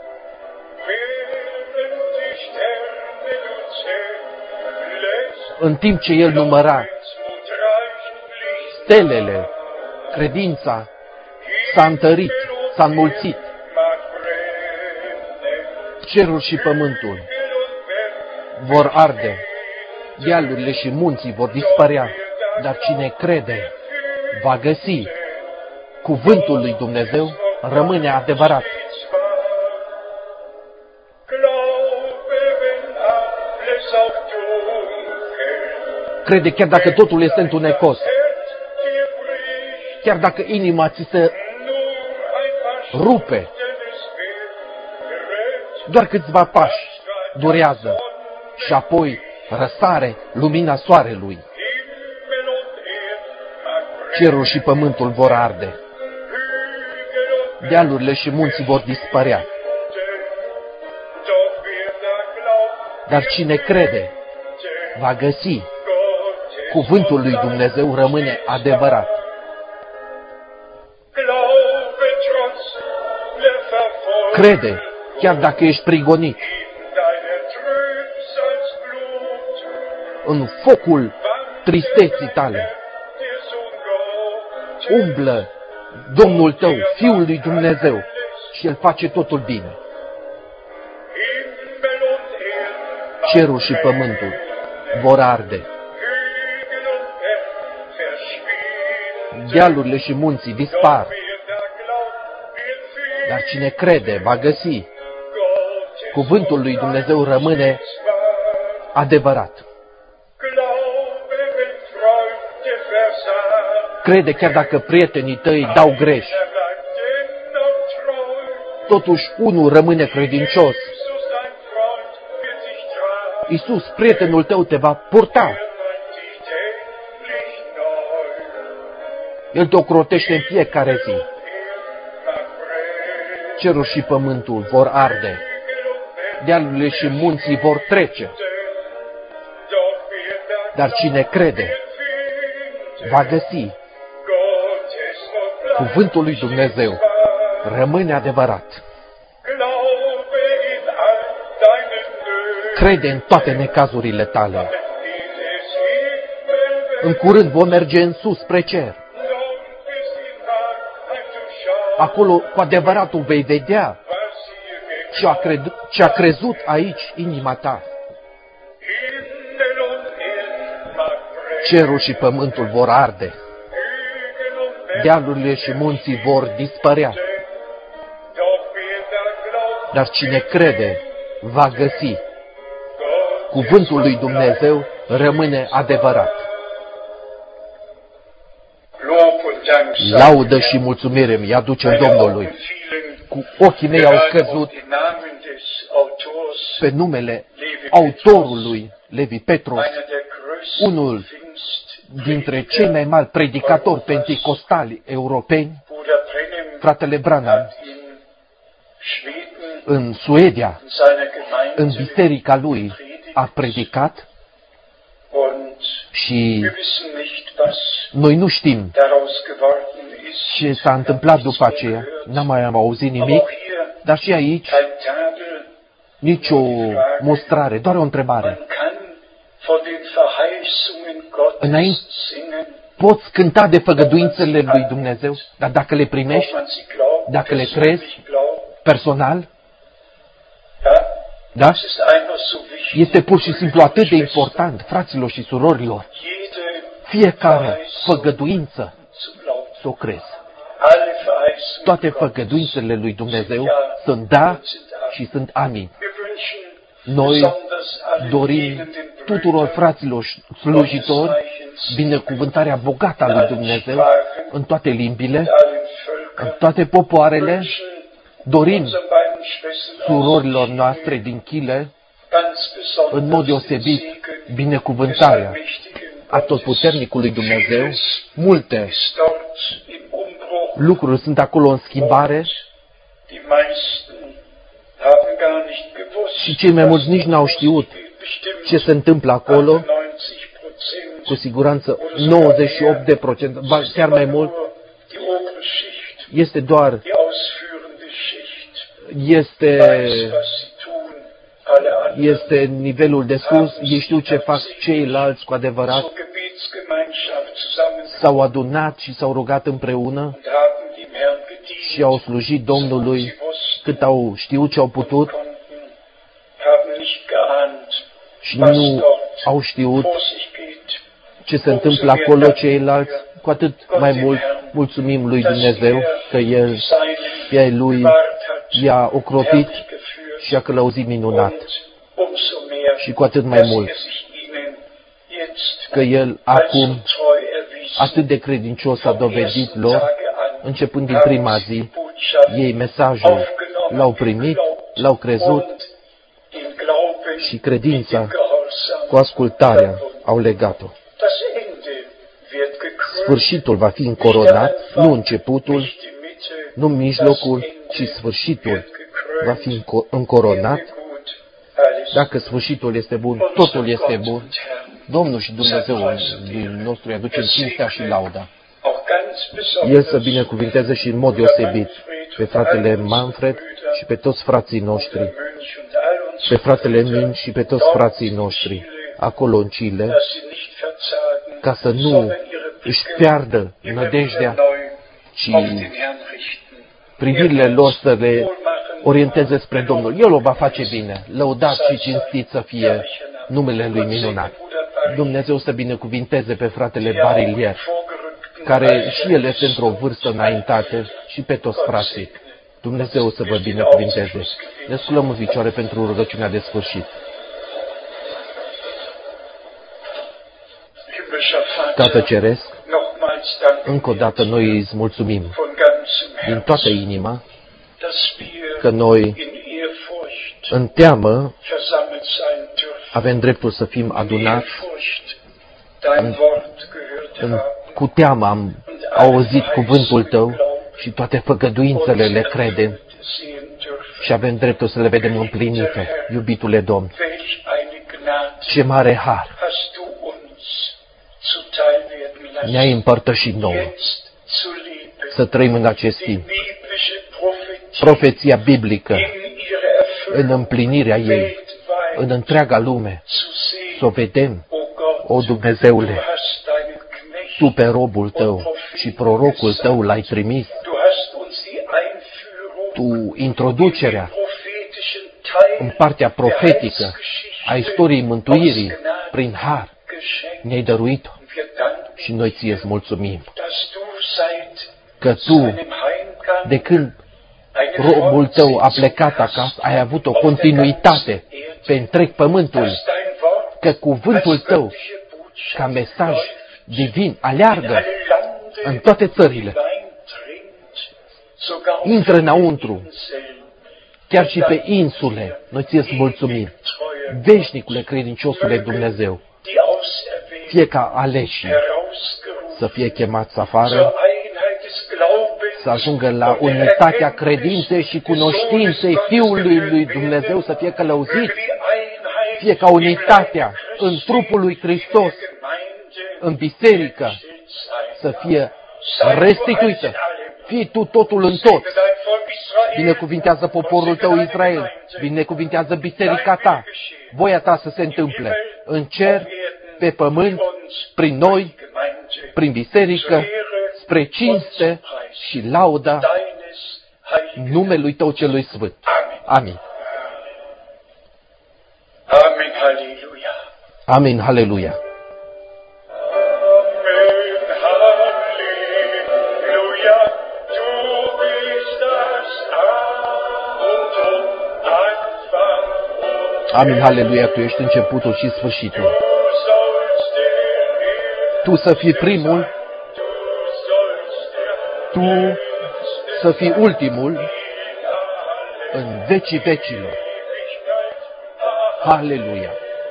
während die Sterne du zählst, în timp ce el număra Glaubensmut reicht Licht stelele. Credința s-a întărit, s-a înmulțit. mag brennen, Cerul și pământul Himmel und Berg vor arde, dealurile și munții vor dispărea, dar cine crede va găsi. Cuvântul lui Dumnezeu rămâne adevărat. Glaube, wenn alles auch dunkel, Crede chiar dacă totul este întunecos, Herz dir bricht chiar dacă inima ți se rupe, doar câțiva pași durează și apoi răsare lumina soarelui. Cerul și pământul vor arde, dealurile și munții vor dispărea. Dar cine crede va găsi. Cuvântul lui Dumnezeu rămâne adevărat. Crede, chiar dacă ești prigonit, în focul tristeții tale. Umblă Domnul tău, Fiul lui Dumnezeu, și El face totul bine. Cerul și pământul vor arde, dealurile și munții dispar, dar cine crede va găsi. Cuvântul lui Dumnezeu rămâne adevărat. Crede chiar dacă prietenii tăi dau greș, totuși unul rămâne credincios. Iisus, prietenul tău, te va purta. El te ocrotește în fiecare zi. Cerul și pământul vor arde, dealurile și munții vor trece, dar cine crede va găsi. Cuvântul lui Dumnezeu rămâne adevărat. Crede în toate necazurile tale. În curând vom merge în sus spre cer. Acolo cu adevărat tu vei vedea ce a, cred, ce a crezut aici inima ta. Cerul și pământul vor arde, dealurile și munții vor dispărea, dar cine crede va găsi. Cuvântul lui Dumnezeu rămâne adevărat. Laudă și mulțumire mi aducem Domnului. Cu ochii mei au căzut pe numele autorului Levi Petros, unul dintre cei mai mari predicatori penticostali europeni, fratele Branham, în Suedia, în biserica lui, a predicat și noi nu știm ce s-a întâmplat după aceea, n-am mai am auzit nimic, dar și aici nicio mostrare, doar o întrebare. Înainte, poți cânta de făgăduințele lui Dumnezeu, dar dacă le primești, dacă le crezi personal, da? Este pur și simplu atât de important, fraților și surorilor, fiecare făgăduință să o crezi. Toate făgăduințele lui Dumnezeu sunt da și sunt amin. Noi dorim tuturor fraților slujitori binecuvântarea bogată a lui Dumnezeu în toate limbile, în toate popoarele. Dorim surorilor noastre din Chile, în mod deosebit, binecuvântarea atotputernicului Dumnezeu. Multe lucruri sunt acolo în schimbare și cei mai mulți nici n-au știut ce se întâmplă acolo. Cu siguranță nouăzeci și opt de procent, chiar mai mult, este doar este este nivelul de sus, ei știu ce fac ceilalți cu adevărat, s-au adunat și s-au rugat împreună și au slujit Domnului cât au știut ce au putut și nu au știut ce se întâmplă acolo ceilalți. Cu atât mai mult mulțumim lui Dumnezeu că El, pe Lui, i-a ocrotit și a călăuzit minunat. Și cu atât mai mult că El acum atât de credincios s-a dovedit lor, începând din prima zi, ei mesajul l-au primit, l-au crezut și credința cu ascultarea au legat-o. Sfârșitul va fi încoronat, nu începutul, nu mijlocul, ci sfârșitul va fi încoronat. Dacă sfârșitul este bun, totul este bun. Domnul și Dumnezeu nostru îi aduce cinstea și lauda. El să binecuvinteze și în mod deosebit pe fratele Manfred și pe toți frații noștri, pe fratele Min și pe toți frații noștri, acolo în Chile, ca să nu își piardă nădejdea, ci privirile lor să le orienteze spre Domnul. El o va face bine, lăudat și cinstit să fie numele Lui minunat. Dumnezeu să binecuvinteze pe fratele Barilier, care și el este într-o vârstă înaintată, și pe toți frații. Dumnezeu să vă binecuvinteze. Ne sculăm în picioare pentru rugăciunea de sfârșit. Tată Ceresc, încă o dată noi îți mulțumim din toată inima că noi în teamă avem dreptul să fim adunați, în, în, cu teamă am auzit cuvântul Tău și toate făgăduințele le credem și avem dreptul să le vedem împlinite. Iubitule Domn, ce mare har ne-ai împărtășit nouă să trăim în acest timp. Profeția biblică, în împlinirea ei, în întreaga lume, să o vedem, o Dumnezeule, Tu pe robul Tău și prorocul Tău l-ai trimis, Tu introducerea în partea profetică a istoriei mântuirii prin har ne-ai dăruit-o și noi Ție îți mulțumim că Tu, de când robul Tău a plecat acasă, ai avut o continuitate pe întreg pământul, că cuvântul Tău, ca mesaj divin, aleargă în toate țările, intră înăuntru, chiar și pe insule. Noi Ție-ți mulțumim, veșnicule credinciosule Dumnezeu, fie ca aleși să fie chemați afară, să ajungă la unitatea credinței și cunoștinței Fiului lui Dumnezeu, să fie călăuzit, fie ca unitatea în trupul lui Hristos, în biserică, să fie restituită. Fii Tu totul în tot. Binecuvintează poporul Tău Israel, binecuvintează biserica Ta, voia Ta să se întâmple în cer, pe pământ, prin noi, prin biserică, spre cinste și lauda numelui Tău celui Sfânt. Amin. Amin, Halleluja. Amin, Halleluja. Amin, Halleluja, Tu ești începutul și sfârșitul. Tu să fii primul, Tu să fii ultimul în vecii vecilor. Halleluja!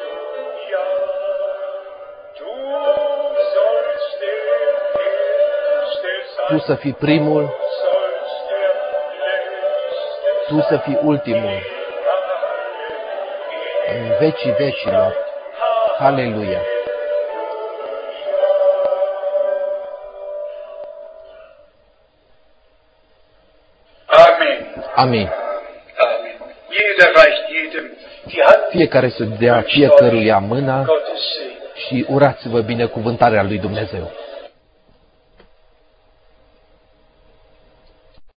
Tu să fii primul, Tu să fii ultimul în vecii vecilor. Halleluja! Amin. Fiecare să dea fiecăruia mâna și urați-vă binecuvântarea lui Dumnezeu.